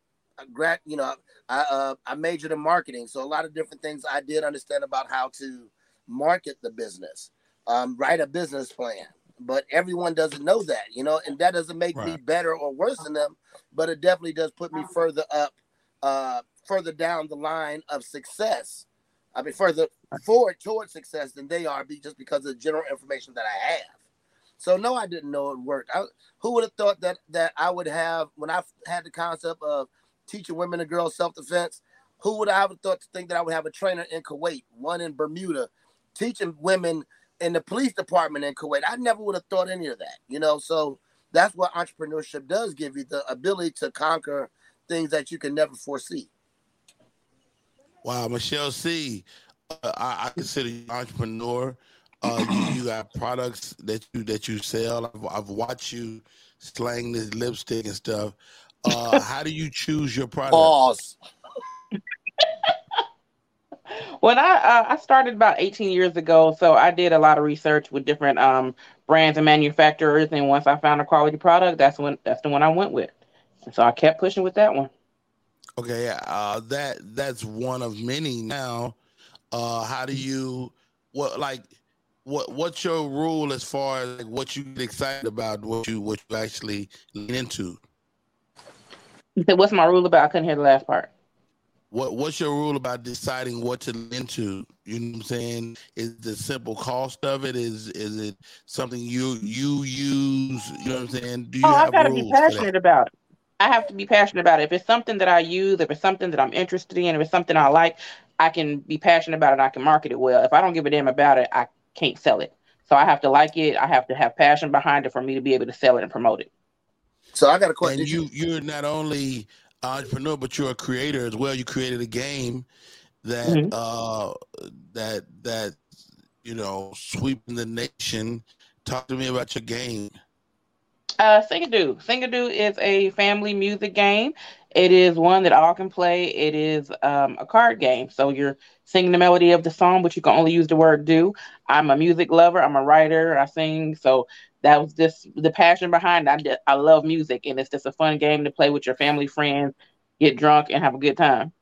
I majored in marketing. So a lot of different things I did understand about how to market the business, write a business plan. But everyone doesn't know that, you know, and that doesn't make me better or worse than them, but it definitely does put me further up, further down the line of success. I mean, further forward towards success than they are, just because of the general information that I have. So no, I didn't know it worked. Who would have thought that I would have, when I had the concept of teaching women and girls self-defense, who would I have thought to think that I would have a trainer in Kuwait, one in Bermuda, teaching women in the police department in Kuwait? I never would have thought any of that, you know. So that's what entrepreneurship does give you, the ability to conquer things that you can never foresee. Wow, Michelle C., I consider you an entrepreneur. You got products that you sell. I've watched you slang this lipstick and stuff. How do you choose your product? Pause. When I started about 18 years ago, so I did a lot of research with different brands and manufacturers, and once I found a quality product, that's the one I went with. And so I kept pushing with that one. Okay, that's one of many now. How do you what's your rule as far as like what you get excited about, what you actually lean into? What's my rule about? I couldn't hear the last part. What's your rule about deciding what to lean into? You know what I'm saying? Is the simple cost of it? Is it something you use? You know what I'm saying? Do you have I gotta rules be passionate about it. I have to be passionate about it. If it's something that I use, if it's something that I'm interested in, if it's something I like, I can be passionate about it and I can market it well. If I don't give a damn about it, I can't sell it. So I have to like it. I have to have passion behind it for me to be able to sell it and promote it. So I got a question. And you're not only an entrepreneur, but you're a creator as well. You created a game that that you know, sweeping the nation. Talk to me about your game. Sing-a-Doo. Sing-a-Doo is a family music game. It is one that all can play. It is a card game. So you're singing the melody of the song, but you can only use the word do. I'm a music lover. I'm a writer. I sing. So that was just the passion behind it. I love music, and it's just a fun game to play with your family, friends, get drunk, and have a good time.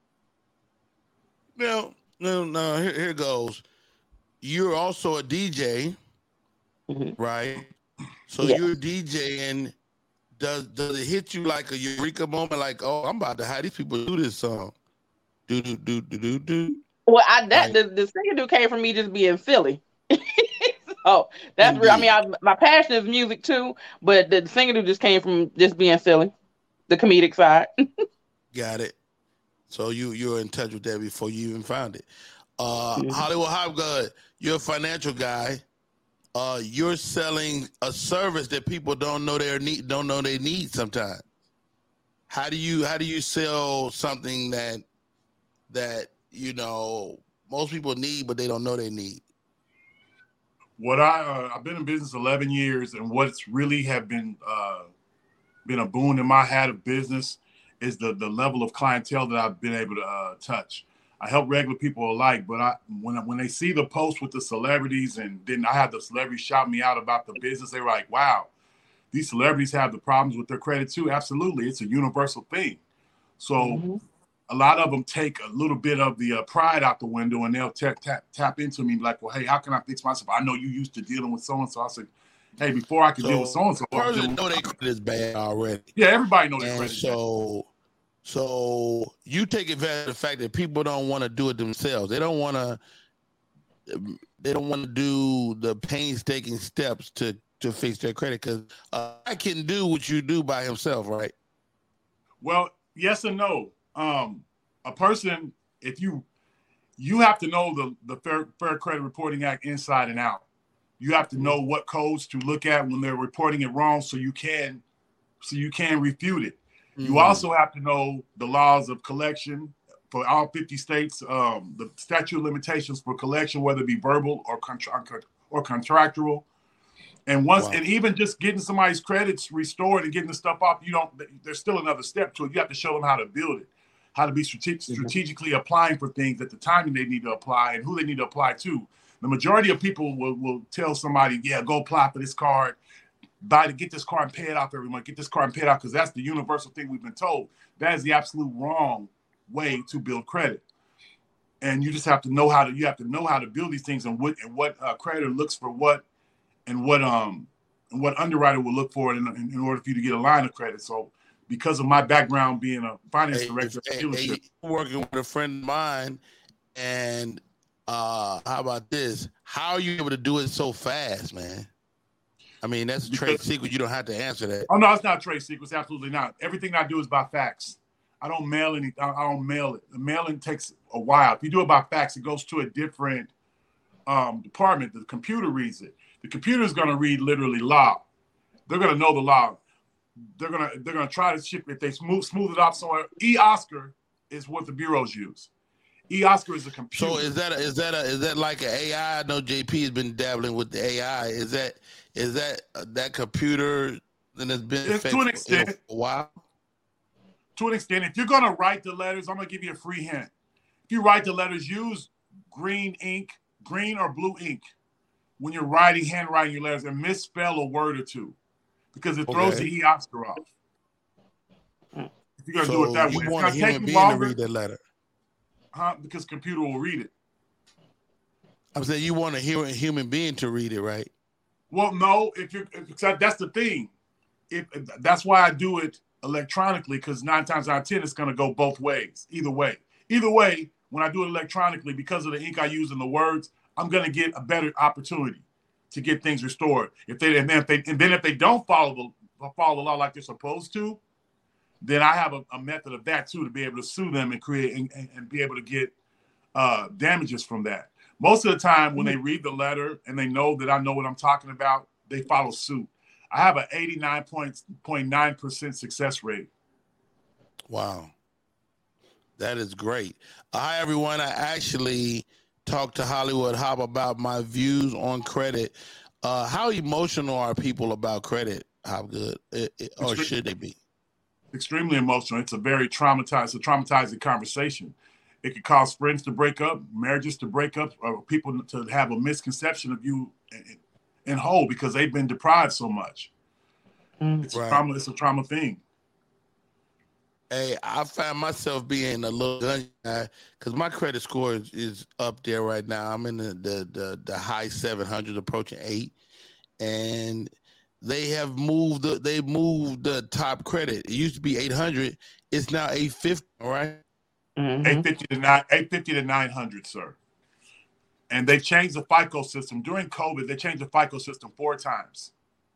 No. Here goes. You're also a DJ, right? So you're DJing. Does it hit you like a eureka moment? Like, oh, I'm about to have these people do this song. Do. Well, the Sing-a-Doo came from me just being silly. So that's real. I mean, my passion is music too, but the Sing-a-Doo just came from just being silly, the comedic side. Got it. So you're in touch with that before you even found it. Hollywood Hopgood, you're a financial guy. You're selling a service that people don't know they need sometimes. How do you sell something that you know most people need but they don't know they need? What I've been in business 11 years, and what's really have been a boon in my hat of business is the level of clientele that I've been able to touch. I help regular people alike, but when they see the post with the celebrities, and then I have the celebrities shout me out about the business, they're like, wow, these celebrities have the problems with their credit too. Absolutely. It's a universal thing. So a lot of them take a little bit of the pride out the window, and they'll tap into me like, well, hey, how can I fix myself? I know you used to dealing with so-and-so. I said, hey, before I could deal with so-and-so. Person know their credit is bad already. Yeah, everybody knows their credit. So you take advantage of the fact that people don't want to do it themselves. They don't want to they don't want to do the painstaking steps to fix their credit, because I can do what you do by himself, right? Well, yes and no. A person, if you have to know the Fair Credit Reporting Act inside and out. You have to know what codes to look at when they're reporting it wrong, so you can refute it. You also have to know the laws of collection for all 50 states, the statute of limitations for collection, whether it be verbal or contractual. And and even just getting somebody's credits restored and getting the stuff off, there's still another step to it. You have to show them how to build it, how to be strategically applying for things at the time they need to apply and who they need to apply to. The majority of people will tell somebody, yeah, go apply for this card, get this card and pay it off every month, get this card and pay it off, because that's the universal thing we've been told. That is the absolute wrong way to build credit. And you just have to know how to build these things, and what creditor looks for what, and what underwriter will look for in order for you to get a line of credit. So because of my background being a finance director, working with a friend of mine, and how about this? How are you able to do it so fast, man? I mean, that's a trade secret. You don't have to answer that. Oh no, it's not a trade secret. It's absolutely not. Everything I do is by fax. I don't mail anything. I don't mail it. The mailing takes a while. If you do it by fax, it goes to a different department. The computer reads it. The computer is going to read literally law. They're going to know the law. They're going to try to ship it. If they smooth it off somewhere. eOscar is what the bureaus use. eOscar is a computer. So is that like an AI? I know JP has been dabbling with the AI. Is that computer that has been to an extent for a while? To an extent, if you're going to write the letters, I'm going to give you a free hint. If you write the letters, use green or blue ink when you're handwriting your letters, and misspell a word or two, because it throws the eOscar off. If you're going to do it that way, you want a human being to read that letter. Because computer will read it. I'm saying you want a human being to read it, right? Well, no. That's the thing. That's why I do it electronically, because 9 times out of 10 it's going to go both ways. Either way, when I do it electronically, because of the ink I use in the words, I'm going to get a better opportunity to get things restored. If they don't follow the law like they're supposed to, then I have a method of that too, to be able to sue them and create and be able to get damages from that. Most of the time when they read the letter and they know that I know what I'm talking about, they follow suit. I have an 89.9% success rate. Wow. That is great. Hi, everyone. I actually talked to Hollywood Hop about my views on credit. How emotional are people about credit? How good? Or should they be? Extremely emotional. It's a very traumatizing conversation. It could cause friends to break up, marriages to break up, or people to have a misconception of you in whole because they've been deprived so much. It's a trauma thing. Hey, I found myself being a little gun guy because my credit score is up there right now. I'm in the high 700s, approaching 8, and they've moved the top credit. It used to be 800. It's now 850, right? 850 to 900, sir. And they changed the FICO system. During COVID, they changed the FICO system 4 times.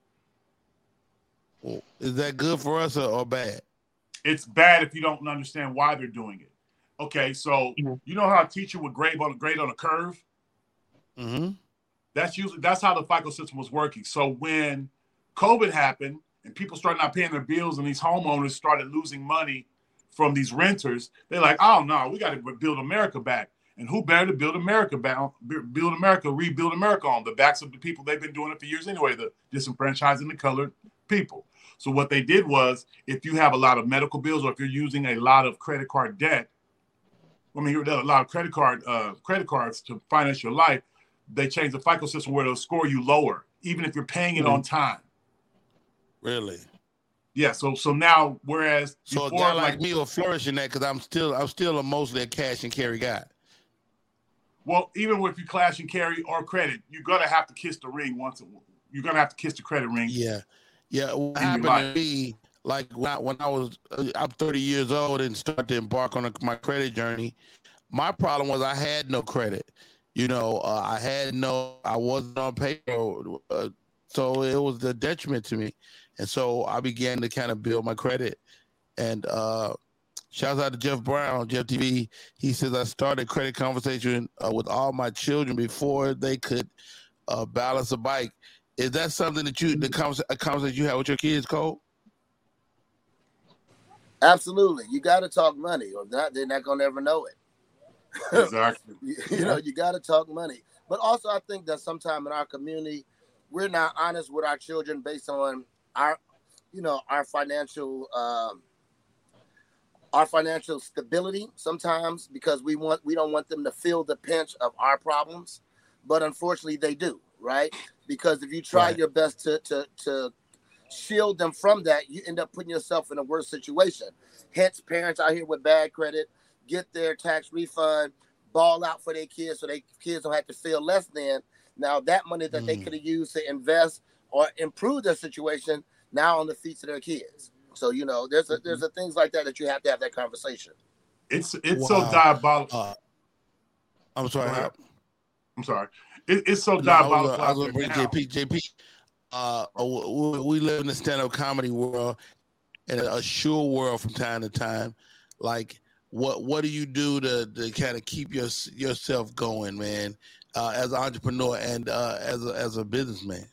Well, is that good for us or bad? It's bad if you don't understand why they're doing it. Okay, so you know how a teacher would grade on a curve? Mm-hmm. That's how the FICO system was working. So when COVID happened and people started not paying their bills and these homeowners started losing money from these renters, they're like, oh no, we got to build America back. And who better to build America back? Rebuild America on the backs of the people. They've been doing it for years anyway, the disenfranchising the colored people. So what they did was, if you have a lot of medical bills or if you're using a lot of credit card debt, a lot of credit cards to finance your life, they changed the FICO system where they'll score you lower, even if you're paying it on time. Really? Yeah. So now, whereas a guy like me will flourish in that because I'm still mostly a cash and carry guy. Well, even if you cash and carry or credit, you're gonna have to kiss the ring you're gonna have to kiss the credit ring. Yeah. Yeah, what happened to me, like when I'm 30 years old and started to embark on my credit journey, my problem was I had no credit. I wasn't on payroll, so it was a detriment to me. And so I began to kind of build my credit. And shouts out to Jeff Brown, Jeff TV. He says, I started credit conversation with all my children before they could balance a bike. Is that something that a conversation you have with your kids, Cole? Absolutely. You got to talk money, or not, they're not going to ever know it. Exactly. You got to talk money. But also, I think that sometimes in our community, we're not honest with our children based on our financial stability sometimes, because we don't want them to feel the pinch of our problems, but unfortunately they do, right? Because if you try your best to shield them from that, you end up putting yourself in a worse situation. Hence, parents out here with bad credit get their tax refund, ball out for their kids so their kids don't have to feel less than. Now that money that they could have used to invest or improve their situation now on the feet of their kids. So there's a things like that you have to have that conversation. It's so diabolical. I'm sorry. I'm sorry. It's so diabolical. I was going to bring JP. We live in the stand-up comedy world and a sure world from time to time. Like, what do you do to kind of keep yourself going, man, as an entrepreneur and as a businessman?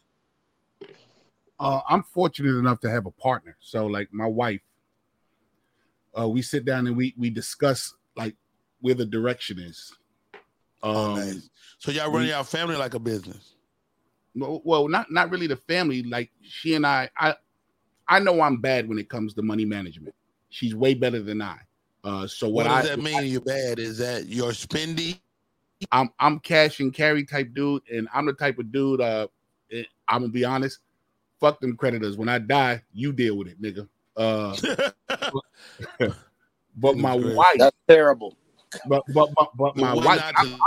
I'm fortunate enough to have a partner. So, like my wife, we sit down and we discuss like where the direction is. Nice. So y'all running our family like a business? Well, not really the family. Like she and I know I'm bad when it comes to money management. She's way better than I. So what does that mean? You're bad? Is that you're spendy? I'm cash and carry type dude, and I'm the type of dude. I'm gonna be honest. Fuck them creditors. When I die, you deal with it, nigga. But my wife, that's terrible. But my wife,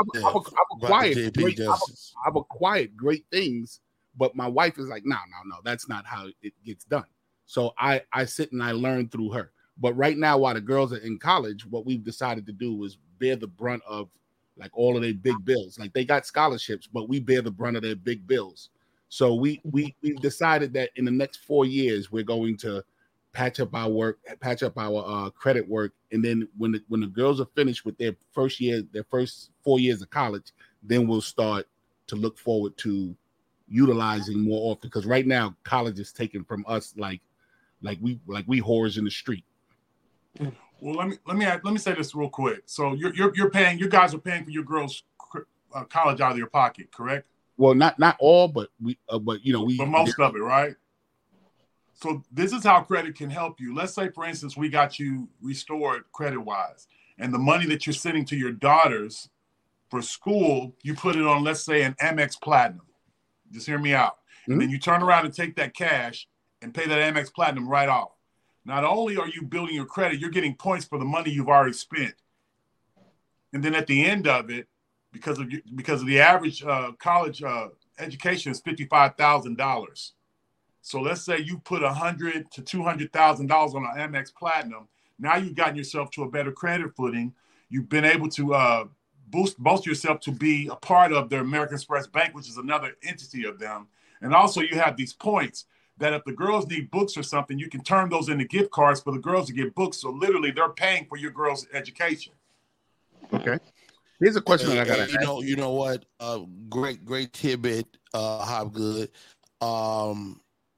I've acquired great things, but my wife is like, no, that's not how it gets done. So I sit and I learn through her. But right now, while the girls are in college, what we've decided to do is bear the brunt of like all of their big bills. Like they got scholarships, but we bear the brunt of their big bills. So we've decided that in the next 4 years, we're going to patch up our credit work. And then when the girls are finished with their first 4 years of college, then we'll start to look forward to utilizing more often. Because right now, college is taken from us like we whores in the street. Well, let me say this real quick. So you guys are paying for your girls' college out of your pocket, correct? Well, not all, but we but most of it, right? So this is how credit can help you. Let's say, for instance, we got you restored credit-wise, and the money that you're sending to your daughters for school, you put it on, let's say, an Amex Platinum. Just hear me out. Mm-hmm. And then you turn around and take that cash and pay that Amex Platinum right off. Not only are you building your credit, you're getting points for the money you've already spent. And then at the end of it, because of the average college education is $55,000. So let's say you put $100,000 to $200,000 on an Amex Platinum. Now you've gotten yourself to a better credit footing. You've been able to boost yourself to be a part of the American Express Bank, which is another entity of them. And also you have these points that if the girls need books or something, you can turn those into gift cards for the girls to get books. So literally they're paying for your girls' education. Okay. Here's a question that I got to ask. You know what? Great tidbit, Hopgood. Now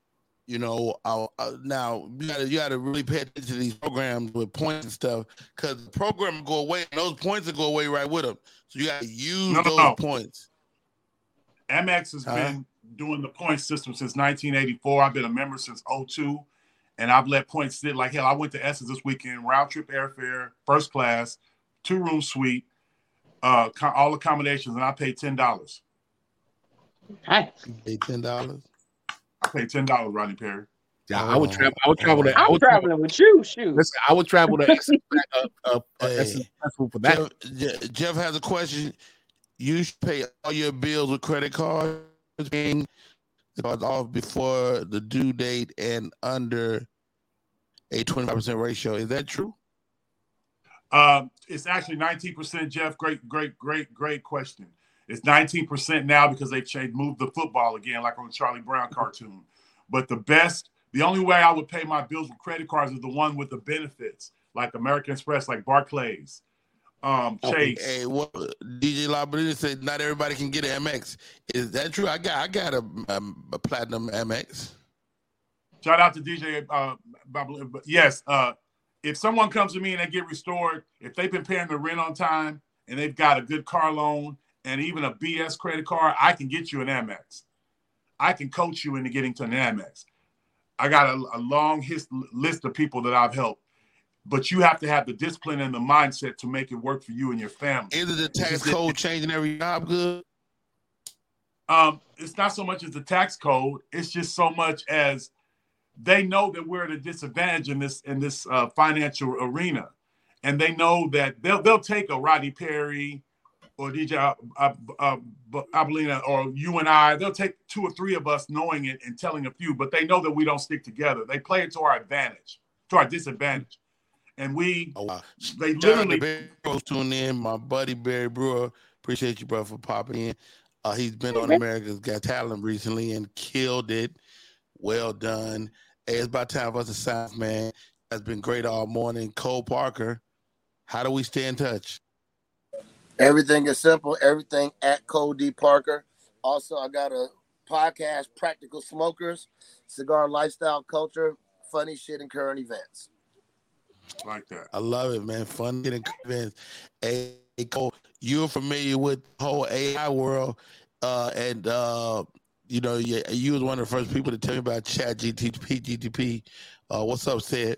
you got to really pay attention to these programs with points and stuff, because the program will go away and those points will go away right with them. So you got to use those points. Amex has been doing the point system since 1984. I've been a member since 2002, and I've let points sit like hell. I went to Essence this weekend, round trip airfare, first class, 2-room suite, all accommodations, and I paid $10. Nice. You paid $10? I paid $10, Rodney Perry. Yeah, I would travel. I'm traveling with you. Shoot. Listen, I would travel to Essence for that. Jeff has a question. You should pay all your bills with credit cards, being off before the due date and under a 25% ratio. Is that true? It's actually 19%, Jeff. Great question. It's 19% now because they've moved the football again, like on the Charlie Brown cartoon. But the only way I would pay my bills with credit cards is the one with the benefits, like American Express, like Barclays, Chase. Hey, what DJ Labrina said? Not everybody can get an MX. Is that true? I got a platinum MX. Shout out to DJ. Yes. If someone comes to me and they get restored, if they've been paying the rent on time and they've got a good car loan and even a BS credit card, I can get you an Amex. I can coach you into getting to an Amex. I got a long list of people that I've helped, but you have to have the discipline and the mindset to make it work for you and your family. Is the tax code changing every job good? It's not so much as the tax code. It's just so much as they know that we're at a disadvantage in this financial arena, and they know that they'll take a Rodney Perry or DJ Abelina or you and I. They'll take 2 or 3 of us knowing it and telling a few, but they know that we don't stick together. They play it to our advantage, to our disadvantage, and they literally. Barry tune in. My buddy Barry Brewer, appreciate you, bro, for popping in. He's been on America's Got Talent recently and killed it. Well done. Hey, it's about time for us to sign, man. That's been great all morning. Cole Parker, how do we stay in touch? Everything is simple. Everything at Cole D. Parker. Also, I got a podcast, Practical Smokers, Cigar Lifestyle Culture, funny shit and current events. Like that. I love it, man. Fun getting events. Hey, Cole, you're familiar with the whole AI world, and you know, you was one of the first people to tell me about GTP. What's up, Sid?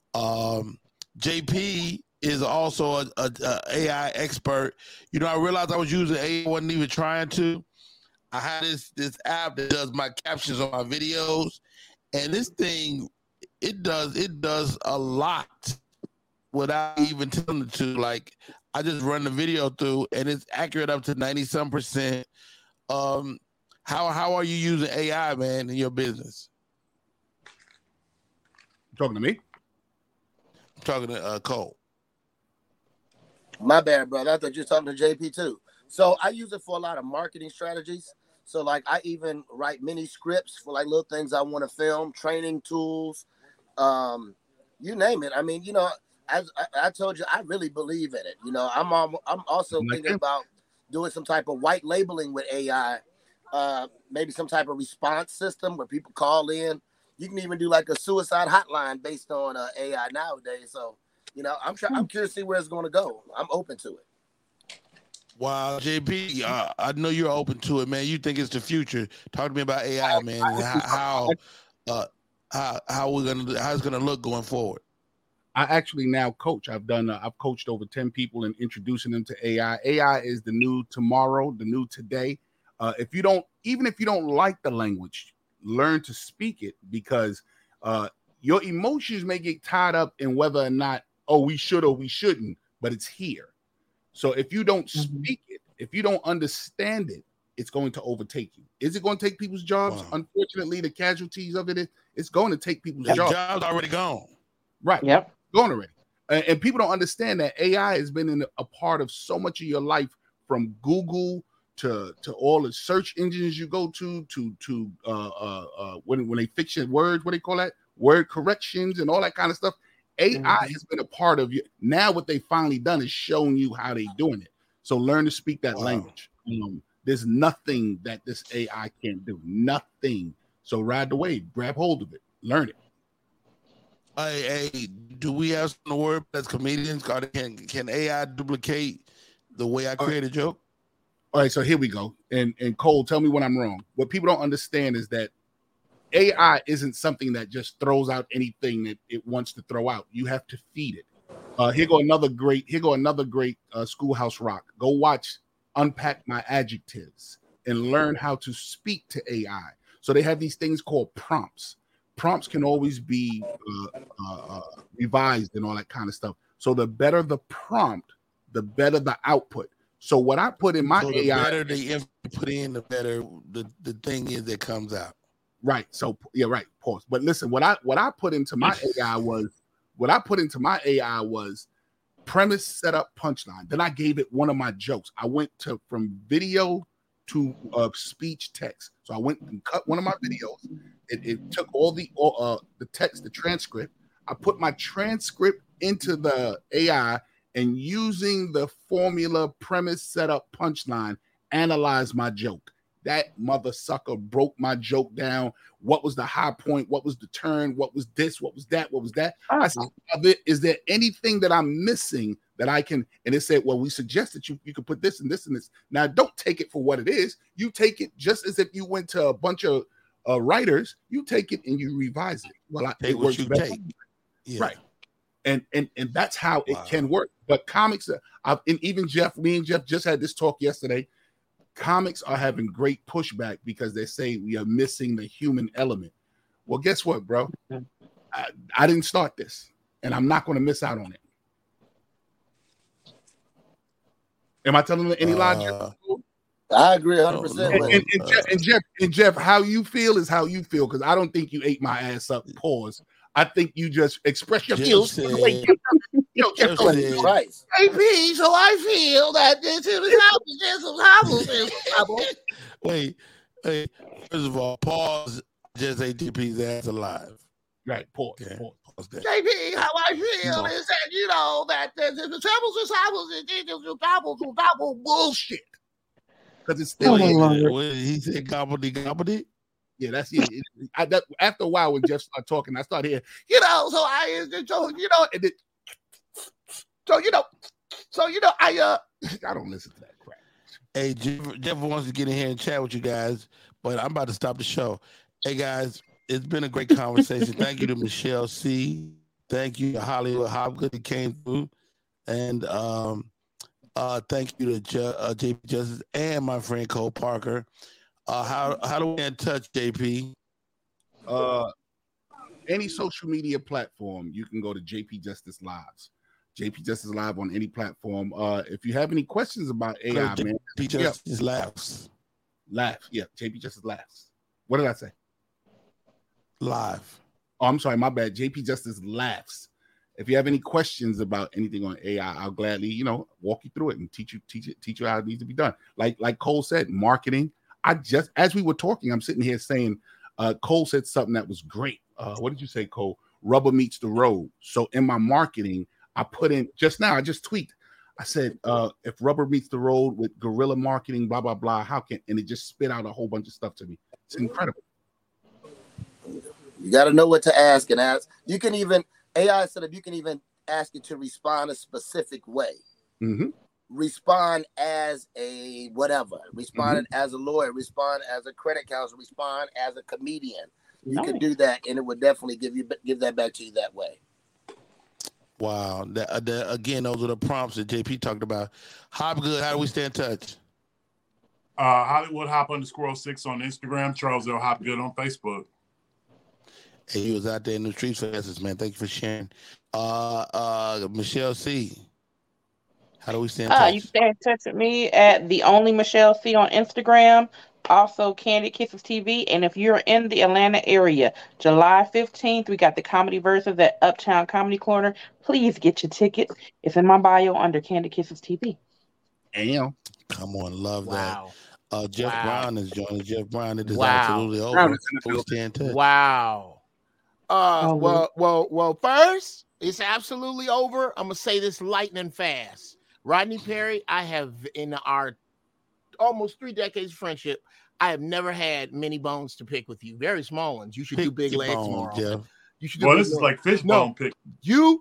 JP is also a AI expert. You know, I realized I was using AI, wasn't even trying to. I had this app that does my captions on my videos, and this thing, it does a lot without even telling it to. Like, I just run the video through, and it's accurate up to 90-some%. How are you using AI, man, in your business? You talking to me? I'm talking to Cole. My bad, brother. I thought you were talking to JP too. So I use it for a lot of marketing strategies. So like I even write mini scripts for like little things I want to film, training tools, you name it. I mean, you know, as I told you, I really believe in it. You know, I'm also thinking about doing some type of white labeling with AI. Maybe some type of response system where people call in. You can even do like a suicide hotline based on AI nowadays. So, you know, I'm curious to see where it's going to go. I'm open to it. Wow, JP, I know you're open to it, man. You think it's the future. Talk to me about AI, man, and how it's gonna look going forward. I actually now coach. I've coached over 10 people and introducing them to AI. AI is the new tomorrow, the new today. Even if you don't like the language, learn to speak it, because your emotions may get tied up in whether or not, we should or we shouldn't, but it's here. So if you don't speak it, if you don't understand it, it's going to overtake you. Is it going to take people's jobs? Wow. Unfortunately, the casualties of it's going to take people's jobs. Jobs already gone. Right. Yep. Gone already. And people don't understand that AI has been a part of so much of your life, from Google to all the search engines you go to when they fix your words, what do they call that? Word corrections and all that kind of stuff. AI has been a part of you. Now what they finally done is showing you how they doing it. So learn to speak that language. There's nothing that this AI can't do. Nothing. So ride the wave. Grab hold of it. Learn it. Hey, do we have some word as comedians? Can AI duplicate the way I create a joke? All right, so here we go. And Cole, tell me when I'm wrong. What people don't understand is that AI isn't something that just throws out anything that it wants to throw out. You have to feed it. Here go another great Schoolhouse Rock. Go watch Unpack My Adjectives and learn how to speak to AI. So they have these things called prompts. Prompts can always be revised and all that kind of stuff. So the better the prompt, the better the output. So what I put in my AI, the better the info put in, the better the thing is that comes out. Right. So yeah, right. Pause. But listen, what I put into my AI was premise, setup, punchline. Then I gave it one of my jokes. I went from video to speech text. So I went and cut one of my videos. It took all the text, the transcript. I put my transcript into the AI and using the formula, premise, setup, punchline, analyze my joke. That mother sucker broke my joke down. What was the high point? What was the turn? What was this? What was that? What was that? I said, is there anything that I'm missing that I can? And it said, well, we suggest that you could put this and this and this. Now, don't take it for what it is. You take it just as if you went to a bunch of writers. You take it and you revise it. Well, it works better. Yeah. Right. And that's how it can work. But comics, and even me and Jeff just had this talk yesterday. Comics are having great pushback because they say we are missing the human element. Well, guess what, bro? I didn't start this, and I'm not going to miss out on it. Am I telling any lie, Jeff? I agree 100%. And Jeff, how you feel is how you feel, because I don't think you ate my ass up. Pause. I think you just express your feelings. Right. AP, so I feel that this is Wait. First of all, pause. Just say JP's ass alive. Right. Pause. Okay. Pause. JP, how I feel is that that the troubles bullshit. Because it's still he said gobbledy. Yeah, that's it. After a while, when Jeff started talking, I started hearing, I don't listen to that crap. Hey, Jeff wants to get in here and chat with you guys, but I'm about to stop the show. Hey, guys, it's been a great conversation. Thank you to Michelle C. Thank you to Hollywood Hopgood that came through. And thank you to JP Justice and my friend Cole Parker. How do we get in touch, JP? Any social media platform, you can go to JP Justice Lives. JP Justice Live on any platform. If you have any questions about AI, man. JP Justice Laughs. Yeah, JP Justice Laughs. What did I say? Live. Oh, I'm sorry, my bad. JP Justice Laughs. If you have any questions about anything on AI, I'll gladly, walk you through it and teach you how it needs to be done. Like Cole said, marketing. As we were talking, I'm sitting here saying, Cole said something that was great. What did you say, Cole? Rubber meets the road. So in my marketing, I put in just now, I just tweaked. I said, if rubber meets the road with guerrilla marketing, blah, blah, blah, and it just spit out a whole bunch of stuff to me. It's incredible. You got to know what to ask and ask. You can even, AI said, you can even ask it to respond a specific way. Mm-hmm. Respond as a whatever. Respond as a lawyer. Respond as a credit counselor. Respond as a comedian. You can do that, and it would definitely give that back to you that way. Wow. Again, those are the prompts that JP talked about. Hopgood, how do we stay in touch? Hollywood Hop_6 on Instagram. Charles L. Hopgood on Facebook. Hey, he was out there in the streets for us, man. Thank you for sharing. Michelle C. How do we stay in touch? You stay in touch with me at The Only Michelle C on Instagram. Also, Candy Kisses TV. And if you're in the Atlanta area, July 15th, we got the comedy versus at Uptown Comedy Corner. Please get your tickets. It's in my bio under Candy Kisses TV. Damn. Come on, love that. Jeff Brown is joining. Jeff Brown, it is absolutely over. We stay in touch. Wow. Well, first, it's absolutely over. I'm going to say this lightning fast. Rodney Perry, I have, in our almost 3 decades of friendship, I have never had many bones to pick with you. Very small ones. You should do big legs more often. You should do this is like fishbone pick. Dude,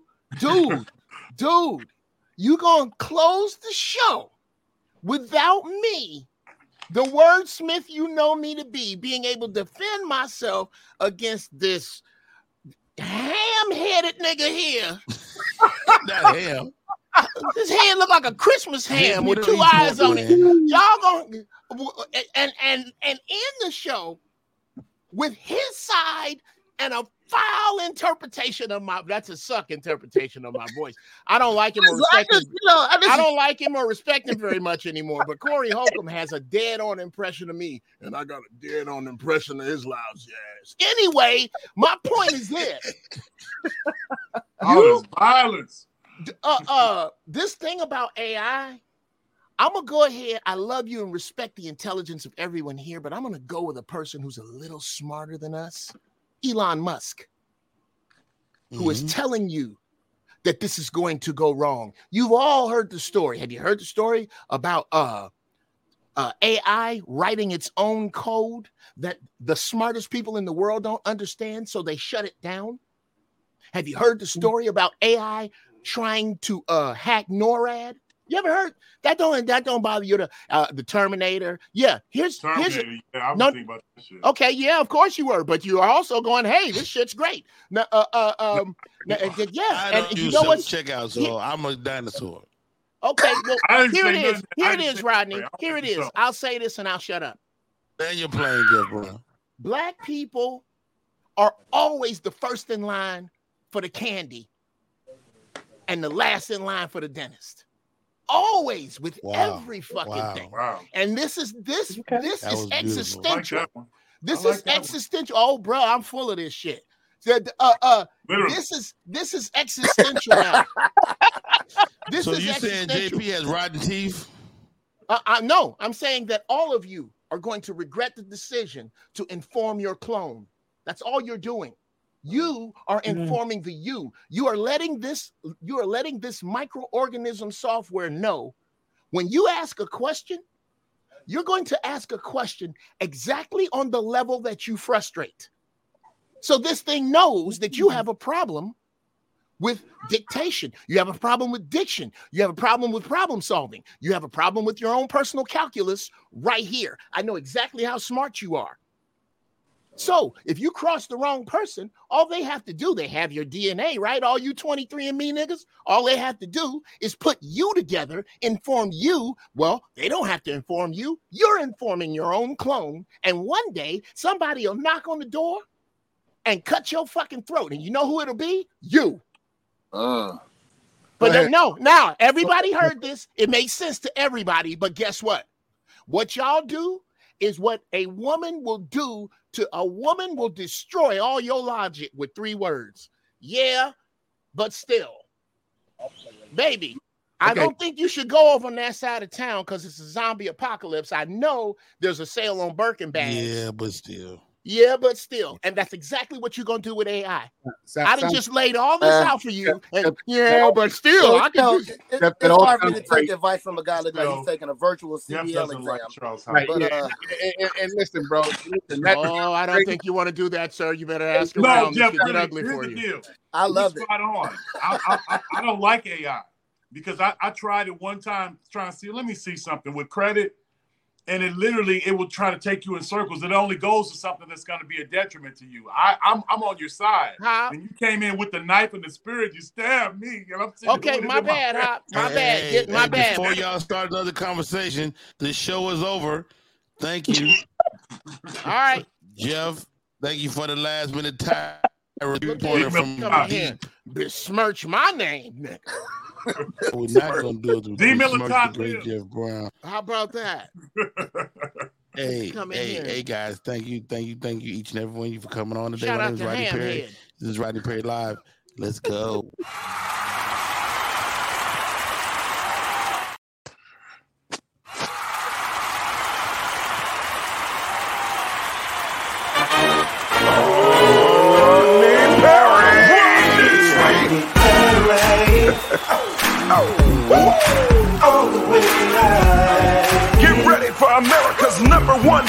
you gonna close the show without me, the wordsmith you know me to be, being able to defend myself against this ham-headed nigga here. Not ham. This hand look like a Christmas ham with 2 eyes on it. Y'all gonna and end the show with his side and a foul interpretation of that's a suck interpretation of my voice. I don't like him or respect him. I don't like him or respect him very much anymore. But Corey Holcomb has a dead-on impression of me, and I got a dead-on impression of his loud ass. Anyway, my point is this: this violence. this thing about AI, I'm gonna go ahead. I love you and respect the intelligence of everyone here, but I'm gonna go with a person who's a little smarter than us, Elon Musk, who is telling you that this is going to go wrong. You've all heard the story. Have you heard the story about AI writing its own code that the smartest people in the world don't understand, so they shut it down? Have you heard the story about AI trying to hack NORAD? You ever heard that? Don't bother you. The Terminator. Yeah, here's I was thinking about that shit. Okay, yeah, of course you were, but you are also going, hey, this shit's great. Now, yeah, and you know what? Checkout, so I'm a dinosaur. Okay, well, here it is. Here it is, Rodney. Here it is. I'll say this and I'll shut up. Then you're playing good, bro. Black people are always the first in line for the candy and the last in line for the dentist. Always, with every fucking thing. Wow. And this is existential. This is existential. One. Oh, bro, I'm full of this shit. This is existential now. So you saying JP has rotten teeth? No, I'm saying that all of you are going to regret the decision to inform your clone. That's all you're doing. You are informing the you. You are letting this microorganism software know when you ask a question, you're going to ask a question exactly on the level that you frustrate. So this thing knows that you have a problem with dictation. You have a problem with diction. You have a problem with problem solving. You have a problem with your own personal calculus right here. I know exactly how smart you are. So if you cross the wrong person, all they have to do, they have your DNA, right? All you 23andMe niggas, all they have to do is put you together, inform you. Well, they don't have to inform you. You're informing your own clone. And one day somebody will knock on the door and cut your fucking throat. And you know who it'll be? You. But no, now everybody heard this. It makes sense to everybody. But guess what? What y'all do is what a woman will do to a woman will destroy all your logic with 3 words. Yeah, but still. Baby, I don't think you should go over on that side of town because it's a zombie apocalypse. I know there's a sale on Birkin bags. Yeah, but still. Yeah, but still. And that's exactly what you're going to do with AI. I done just laid all this out for you. And, but still. It's hard for me to take advice from a guy like he's taking a virtual CDL exam. And listen, bro. I don't think you want to do that, sir. You better ask around. Jeff, get ugly for you. Deal. I love it. Spot on. I don't like AI because I tried it one time trying to see, let me see something with credit. And it will try to take you in circles. It only goes to something that's going to be a detriment to you. I'm on your side. When you came in with the knife and the spirit, you stabbed me. And I'm okay, my bad, Hop. My bad. My bad. Before y'all start another conversation, the show is over. Thank you. All right. Jeff, thank you for the last minute time. Reporter from here. Besmirch my name, nigga. We're not gonna do it. The great Jeff Brown. How about that? Hey, guys! Thank you, each and every one of you for coming on today. Shout My out name is to Rodney Perry. Hamhead. This is Rodney Perry Live. Let's go. Get ready for America's #1